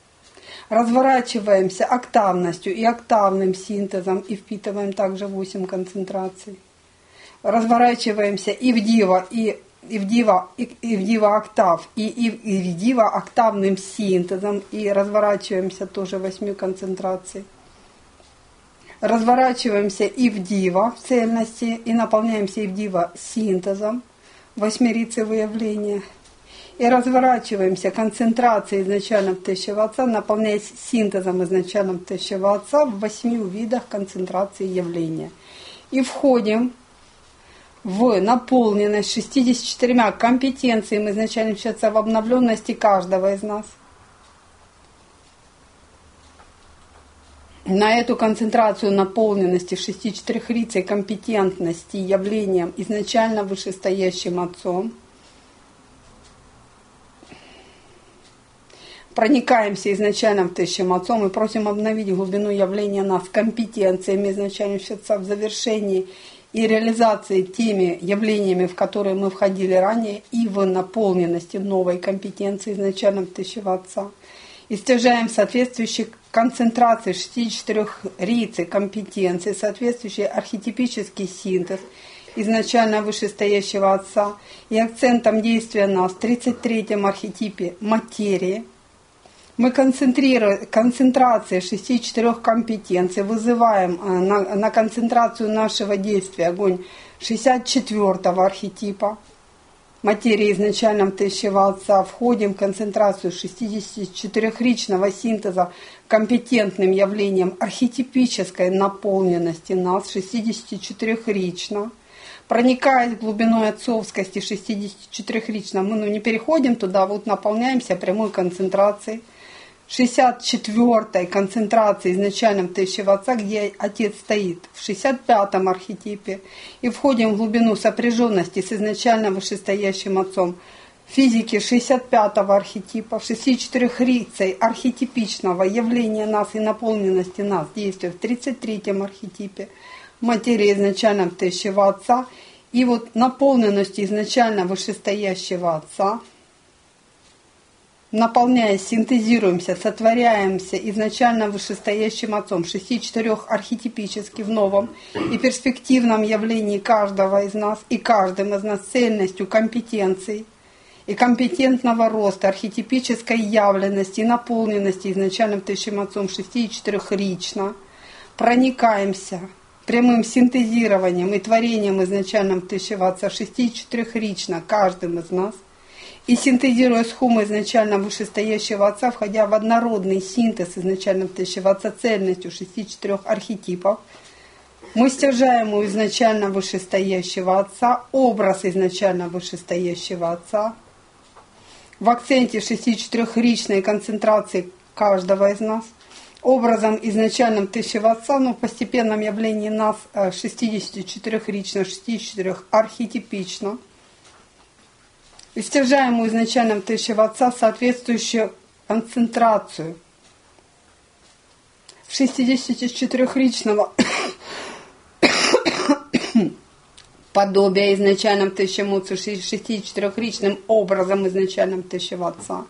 [SPEAKER 1] Разворачиваемся октавностью и октавным синтезом, и впитываем также восемь концентраций. Разворачиваемся и в дива, и, и в дива, и, и в дива октав, и, и, и в дива октавным синтезом, и разворачиваемся тоже восьми концентраций. Разворачиваемся и в дива в цельности, и наполняемся и в дива синтезом, восьмерицы выявления. И разворачиваемся концентрацией изначального тысячего Отца, наполняясь синтезом изначального тысячего Отца в восьми видах концентрации явления. И входим в наполненность шестьюдесятью четырьмя компетенциями изначально Отца, в обновленности каждого из нас. на эту концентрацию наполненности шести четырехрицей компетентности явлением изначально вышестоящим Отцом, проникаемся изначальным Тысячим Отцом и просим обновить глубину явления нас компетенциями изначальным Отца в завершении и реализации теми явлениями, в которые мы входили ранее, и в наполненности новой компетенции изначальным Тысячего Отца. И стяжаем соответствующие концентрации шестидесяти четырёх рицей компетенции, соответствующий архетипический синтез изначально вышестоящего Отца и акцентом действия нас в тридцать третьем архетипе материи. Мы концентрируем концентрацией шести четырёх компетенций, вызываем на, на концентрацию нашего действия огонь шестьдесят четвёртого архетипа материи изначальном Тысячего Отца, входим в концентрацию шестидесятичетырёхричного синтеза компетентным явлением архетипической наполненности нас шестидесятичетырёхрично. Проникаясь глубиной отцовскости шестидесятичетырёхрично, мы ну, не переходим туда, вот наполняемся прямой концентрацией шестьдесят четвёртой концентрации изначальном Тысячего Отца, где Отец стоит в шестьдесят пятом архетипе, и входим в глубину сопряженности с изначально вышестоящим Отцом физики шестьдесят пятого архетипа, в шестидесяти четырёх рицей архетипичного явления нас и наполненности нас действия в тридцать третьем архетипе материи изначальном Тысячего Отца, и вот наполненности изначально вышестоящего Отца, наполняясь, синтезируемся, сотворяемся изначально вышестоящим Отцом, шести четырех архетипически в новом и перспективном явлении каждого из нас и каждым из нас цельностью компетенций и компетентного роста, архетипической явленности и наполненности изначальным Тысячим Отцом шести четырехрично, проникаемся прямым синтезированием и творением изначальным Тысячего Отца шести четырехрично каждым из нас, и синтезируя схему изначально вышестоящего Отца, входя в однородный синтез изначальным Тысячего Отца цельностью шести четырех архетипов, мы стяжаем у изначально вышестоящего Отца образ изначально вышестоящего Отца в акценте шести четырехричной концентрации каждого из нас, образом изначальным Тысячего Отца, но в постепенном явлении нас шестидесятичетырёхрично, шестидесяти четырёх архетипично, и стяжаем у изначальном Тысячего Отца соответствующую концентрацию шестидесятичетырёхричного подобия изначальным Тысячему Отцу, шестидесятичетырёхричным образом изначальным Тысячего Отца,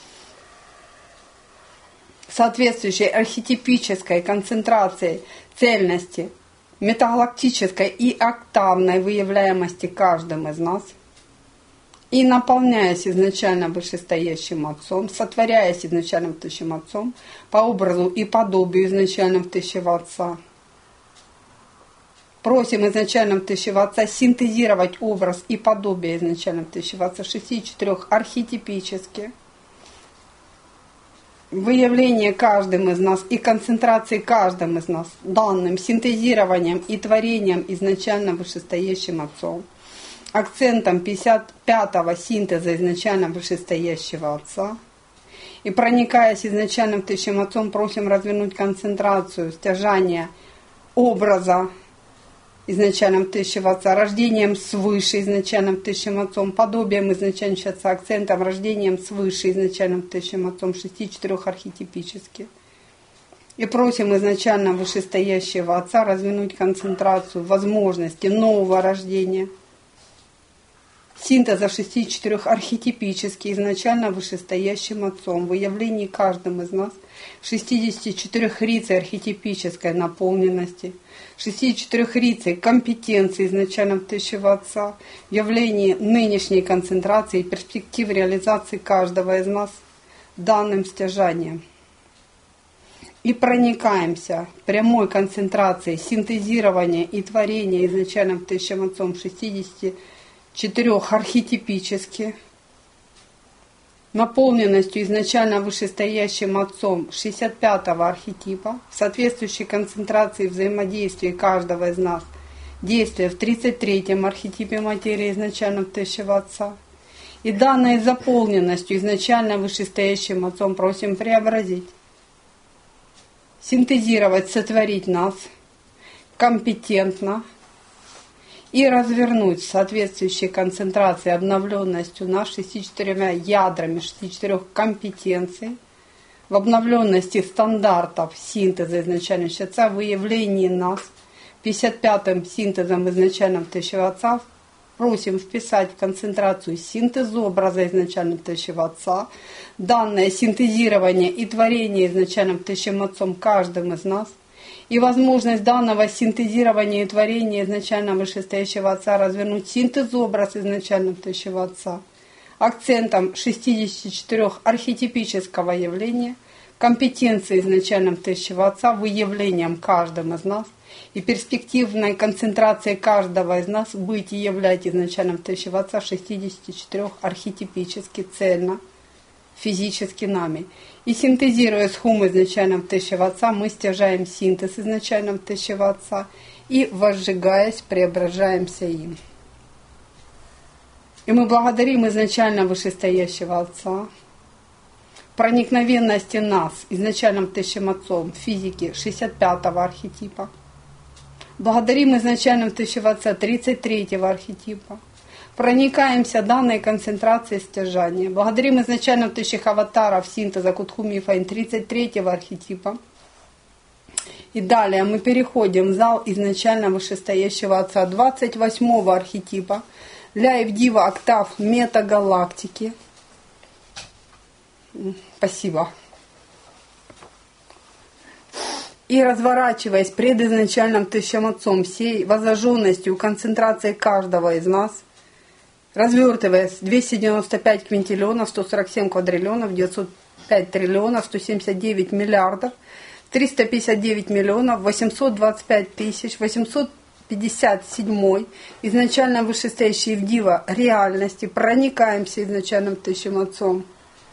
[SPEAKER 1] соответствующей архетипической концентрацией цельности, метагалактической и октавной выявляемости каждым из нас, и наполняясь изначально вышестоящим Отцом, сотворяясь изначальным Тысячим Отцом, по образу и подобию изначальным Тысячего Отца, просим изначальным Тысячего Отца синтезировать образ и подобие изначальным Тысячего Отца шести четырёх архетипически, выявление каждым из нас и концентрации каждым из нас данным синтезированием и творением изначально вышестоящим Отцом, акцентом пятьдесят пятого синтеза изначально вышестоящего Отца, и проникаясь изначальным Тысячим Отцом, просим развернуть концентрацию стяжания образа изначальным Тысячего Отца, рождением свыше изначальным Тысячим Отцом, подобием изначальным Отца, акцентом рождением свыше изначальным Тысячим Отцом, шести четырех архетипически. И просим изначально вышестоящего Отца развернуть концентрацию возможности нового рождения, синтеза шести четырех архетипически изначально вышестоящим Отцом, в выявлении каждым из нас шестидесяти четырёх рицей архетипической наполненности, шестидесяти четырёх рицей компетенции изначально Тысячего Отца, в явлении нынешней концентрации и перспектив реализации каждого из нас данным стяжанием. И проникаемся прямой концентрацией синтезирования и творения изначальным Тысячим Отцом шестидесяти четырех архетипически, наполненностью изначально вышестоящим Отцом шестьдесят пятого архетипа, соответствующей концентрации взаимодействия каждого из нас, действия в тридцать третьем архетипе материи изначально Тысячего Отца, и данной заполненностью изначально вышестоящим Отцом просим преобразить синтезировать, сотворить нас компетентно и развернуть соответствующей концентрации, обновленностью нас шестьдесят четырьмя ядрами, шестьдесят четыре компетенций, в обновленности стандартов синтеза изначального Отца, выявлении нас, пятьдесят пятым синтезом изначального Тысячего Отца, просим вписать концентрацию синтезообраза изначального Тысячего Отца, данное синтезирование и творение изначальным Тысячим Отцом каждым из нас, и возможность данного синтезирования и творения изначально вышестоящего Отца развернуть синтезообраз изначального Тысячего Отца, акцентом шестидесяти четырёх архетипического явления, компетенции изначального Тысячего Отца, выявлением каждым из нас и перспективной концентрацией каждого из нас быть и являть изначальным Тысячего Отца шестидесяти четырёх архетипически, цельно, физически нами. И синтезируя схуму изначального Тысячего Отца, мы стяжаем синтез изначального Тысячего Отца и, возжигаясь, преображаемся им. И мы благодарим изначально вышестоящего Отца, проникновенности нас изначальным Тысячим Отцом физики шестьдесят пятого архетипа. Благодарим изначальным Тысячего Отца тридцать третьего архетипа. Проникаемся данной концентрацией стяжания. Благодарим изначальным Тысячих Аватаров синтеза Кутхуми Файн тридцать третьего архетипа. И далее мы переходим в зал изначально вышестоящего Отца двадцать восьмого архетипа для Евдива октав метагалактики. Спасибо. И разворачиваясь пред изначальным Тысячим Отцом всей возожженностью, концентрацией каждого из нас, развертываясь двести девяносто пять квинтиллионов, сто сорок семь квадриллионов, девятьсот пять триллионов, сто семьдесят девять миллиардов, триста пятьдесят девять миллионов, восемьсот двадцать пять тысяч, восемьсот пятьдесят семь изначально вышестоящий в дива реальности, проникаемся изначальным Тысячим Отцом.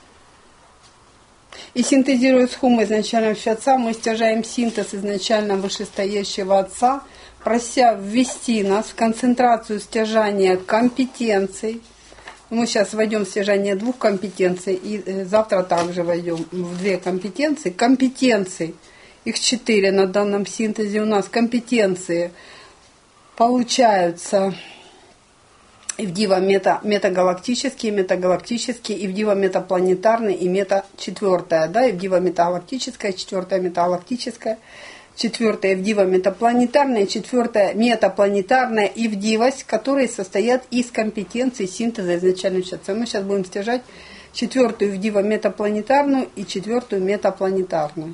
[SPEAKER 1] И синтезируя схуму изначального Отца, мы стяжаем синтез изначально вышестоящего Отца, прося ввести нас в концентрацию стяжания компетенций. Мы сейчас войдем в стяжание двух компетенций, и завтра также войдем в две компетенции. Компетенции, их четыре на данном синтезе у нас. Компетенции получаются Ивдива мета, метагалактические, метагалактические, Ивдива метапланетарные и мета четвертая. Да, Ивдива метагалактическая, четвертая метагалактическая, четвертая Ивдива метапланетарная, четвертая метапланетарная Ивдивость, которые состоят из компетенций синтеза изначального Отца. Мы сейчас будем стяжать четвертую Ивдива метапланетарную и четвертую метапланетарную.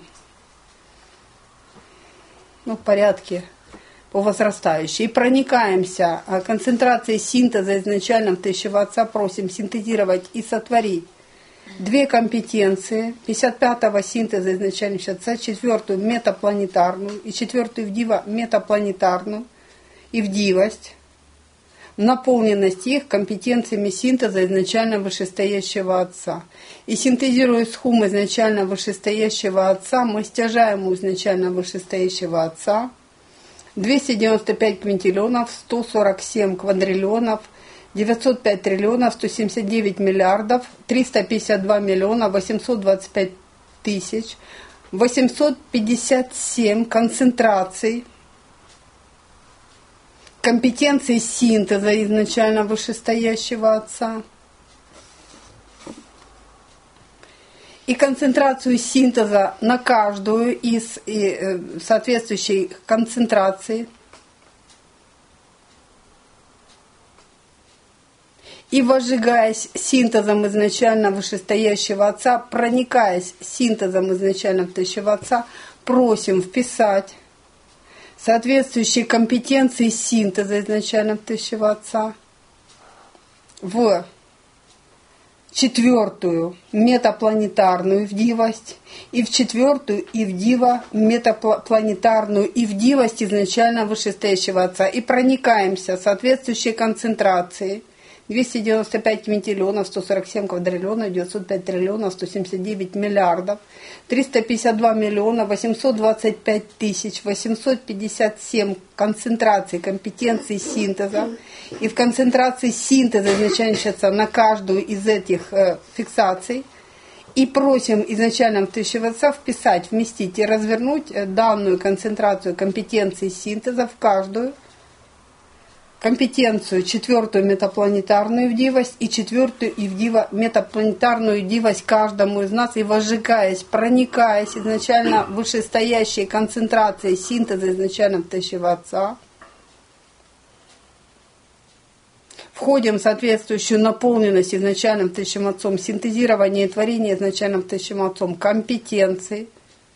[SPEAKER 1] Ну, в порядке по возрастающей. И проникаемся концентрацией синтеза изначального Тысячего Отца, просим синтезировать и сотворить две компетенции пятьдесят пятого синтеза изначального Отца, четвертую метапланетарную и четвертую Ивдива метапланетарную Ивдивость, наполненность их компетенциями синтеза изначально вышестоящего Отца. И синтезируя схуму изначально вышестоящего Отца, мы стяжаем у изначально вышестоящего Отца двести девяносто пять квинтиллионов, сто сорок семь квадриллионов, девятьсот пять триллионов, сто семьдесят девять миллиардов, триста пятьдесят два миллиона, восемьсот двадцать пять тысяч, восемьсот пятьдесят семь концентраций, компетенции синтеза изначально вышестоящего Отца. И концентрацию синтеза на каждую из и, соответствующей концентрации. И возжигаясь синтезом изначально вышестоящего Отца, проникаясь синтезом изначально Тысячего Отца, просим вписать соответствующие компетенции синтеза изначально Тысячего Отца в четвертую метапланетарную Ивдивость и в четвертую Ивдива метапланетарную Ивдивость изначально вышестоящего Отца. И проникаемся соответствующей концентрацией двести девяносто пять квинтиллионов, сто сорок семь квадриллионов, девятьсот пять триллионов, сто семьдесят девять миллиардов, триста пятьдесят два миллиона, восемьсот двадцать пять тысяч, восемьсот пятьдесят семь концентраций компетенций синтеза. И в концентрации синтеза изначально на каждую из этих э, фиксаций И просим изначально в тысячу отца вписать, вместить и развернуть данную концентрацию компетенции синтеза в каждую компетенцию, четвертую метапланетарную ивдивость и четвертую ивдиво, метапланетарную ивдивость каждому из нас, и возжигаясь, проникаясь изначально вышестоящей концентрацией синтеза изначально в тысячу отца, входим в соответствующую наполненность изначальным тысячим отцом, синтезирование и творение изначальным тысячим отцом компетенции.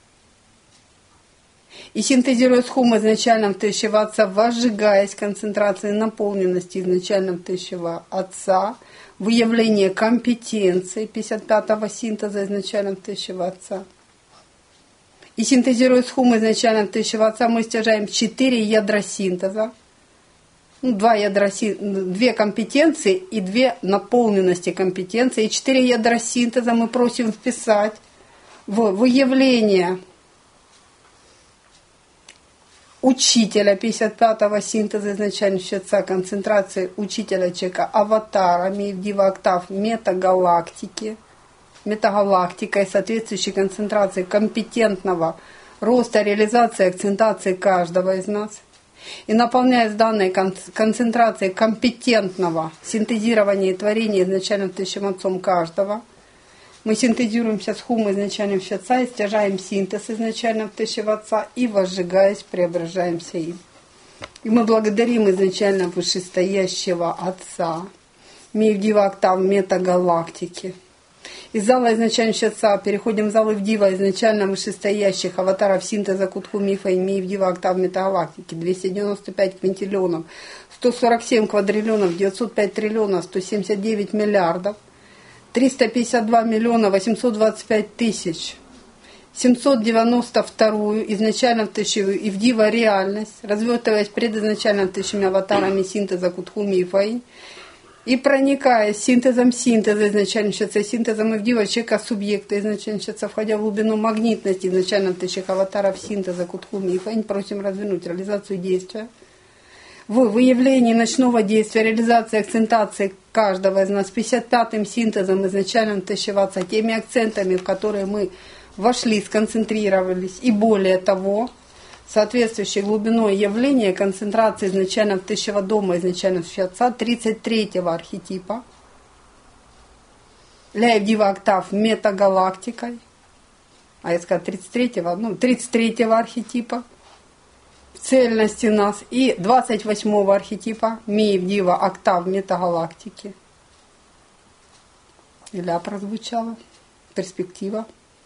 [SPEAKER 1] И синтезируя схему изначальным тысячего отца, возжигаясь концентрацией наполненности изначальным тысячего отца, выявление компетенции пятьдесят пятого синтеза изначальным тысячего отца. И синтезируя схему изначальным тысячего отца, мы стяжаем четыре ядра синтеза. Ну, два ядра, две компетенции и две наполненности компетенции. И четыре ядра синтеза мы просим вписать в выявление учителя пятьдесят пятого синтеза изначального отца, концентрации учителя человека, аватара, Мивдива октав, метагалактики, метагалактика и соответствующей концентрации компетентного роста, реализации, акцентации каждого из нас. И наполняясь данной концентрацией компетентного синтезирования и творения изначальным тысячим отцом каждого, мы синтезируемся с хумой изначальным отца и стяжаем синтез изначальным тысячим отца и, возжигаясь, преображаемся им. И мы благодарим изначально вышестоящего отца, Мивдива октав метагалактики. Из зала изначального отца переходим в зал Ивдива изначально вышестоящих аватаров синтеза Кутху Мифа и Мивдива октав метагалактики, двести девяносто пять квинтиллионов, сто сорок семь квадриллионов, девятьсот пять триллионов, сто семьдесят девять миллиардов, триста пятьдесят два миллиона восемьсот двадцать пять тысяч, семьсот девяносто вторую изначально тысячу Ивдива реальность, развертываясь предизначально тысячами аватарами синтеза Кутху Мифа и проникая синтезом синтеза изначально считается синтезом Ивдива человека субъекта изначально считается, входя в глубину магнитности изначально тысяч аватаров синтеза Кутху Мифа, просим развернуть реализацию действия в выявлении ночного действия, реализации акцентации каждого из нас пятьдесят пятым синтезом изначально тысячеваться теми акцентами, в которые мы вошли, сконцентрировались, и более того, соответствующей глубиной явления концентрации изначально тысячего дома, изначально отца, тридцать третьего архетипа, Ля Ивдива октав метагалактикой, а я сказала тридцать третьего, ну, тридцать третьего архетипа, в цельности нас, и двадцать восьмого архетипа, Ми Ивдива октав метагалактики. Иля прозвучала, перспектива.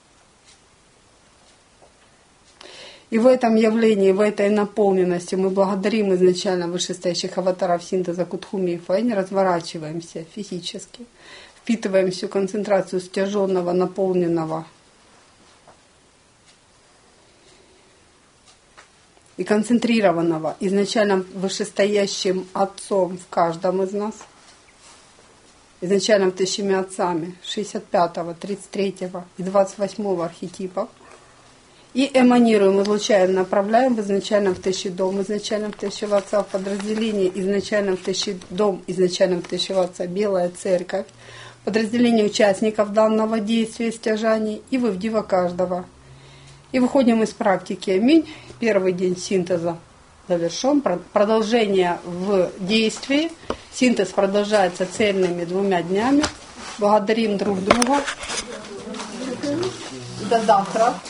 [SPEAKER 1] И в этом явлении, в этой наполненности мы благодарим изначально вышестоящих аватаров синтеза Кутху Мифа и не разворачиваемся физически, впитываем всю концентрацию стяженного, наполненного и концентрированного изначально вышестоящим отцом в каждом из нас, изначально тысячами отцами шестьдесят пятого, тридцать третьего и двадцать восьмого архетипов. И эманируем, излучаем, направляем в изначальном тысячи дом, изначальном тысячи отца, в подразделение изначальном тысячи дом, изначальном тысячи отца, Белая Церковь, подразделение участников данного действия, стяжаний и в Ивдива каждого. И выходим из практики. Аминь. Первый день синтеза завершен. Продолжение в действии. Синтез продолжается цельными двумя днями. Благодарим друг друга. До завтра.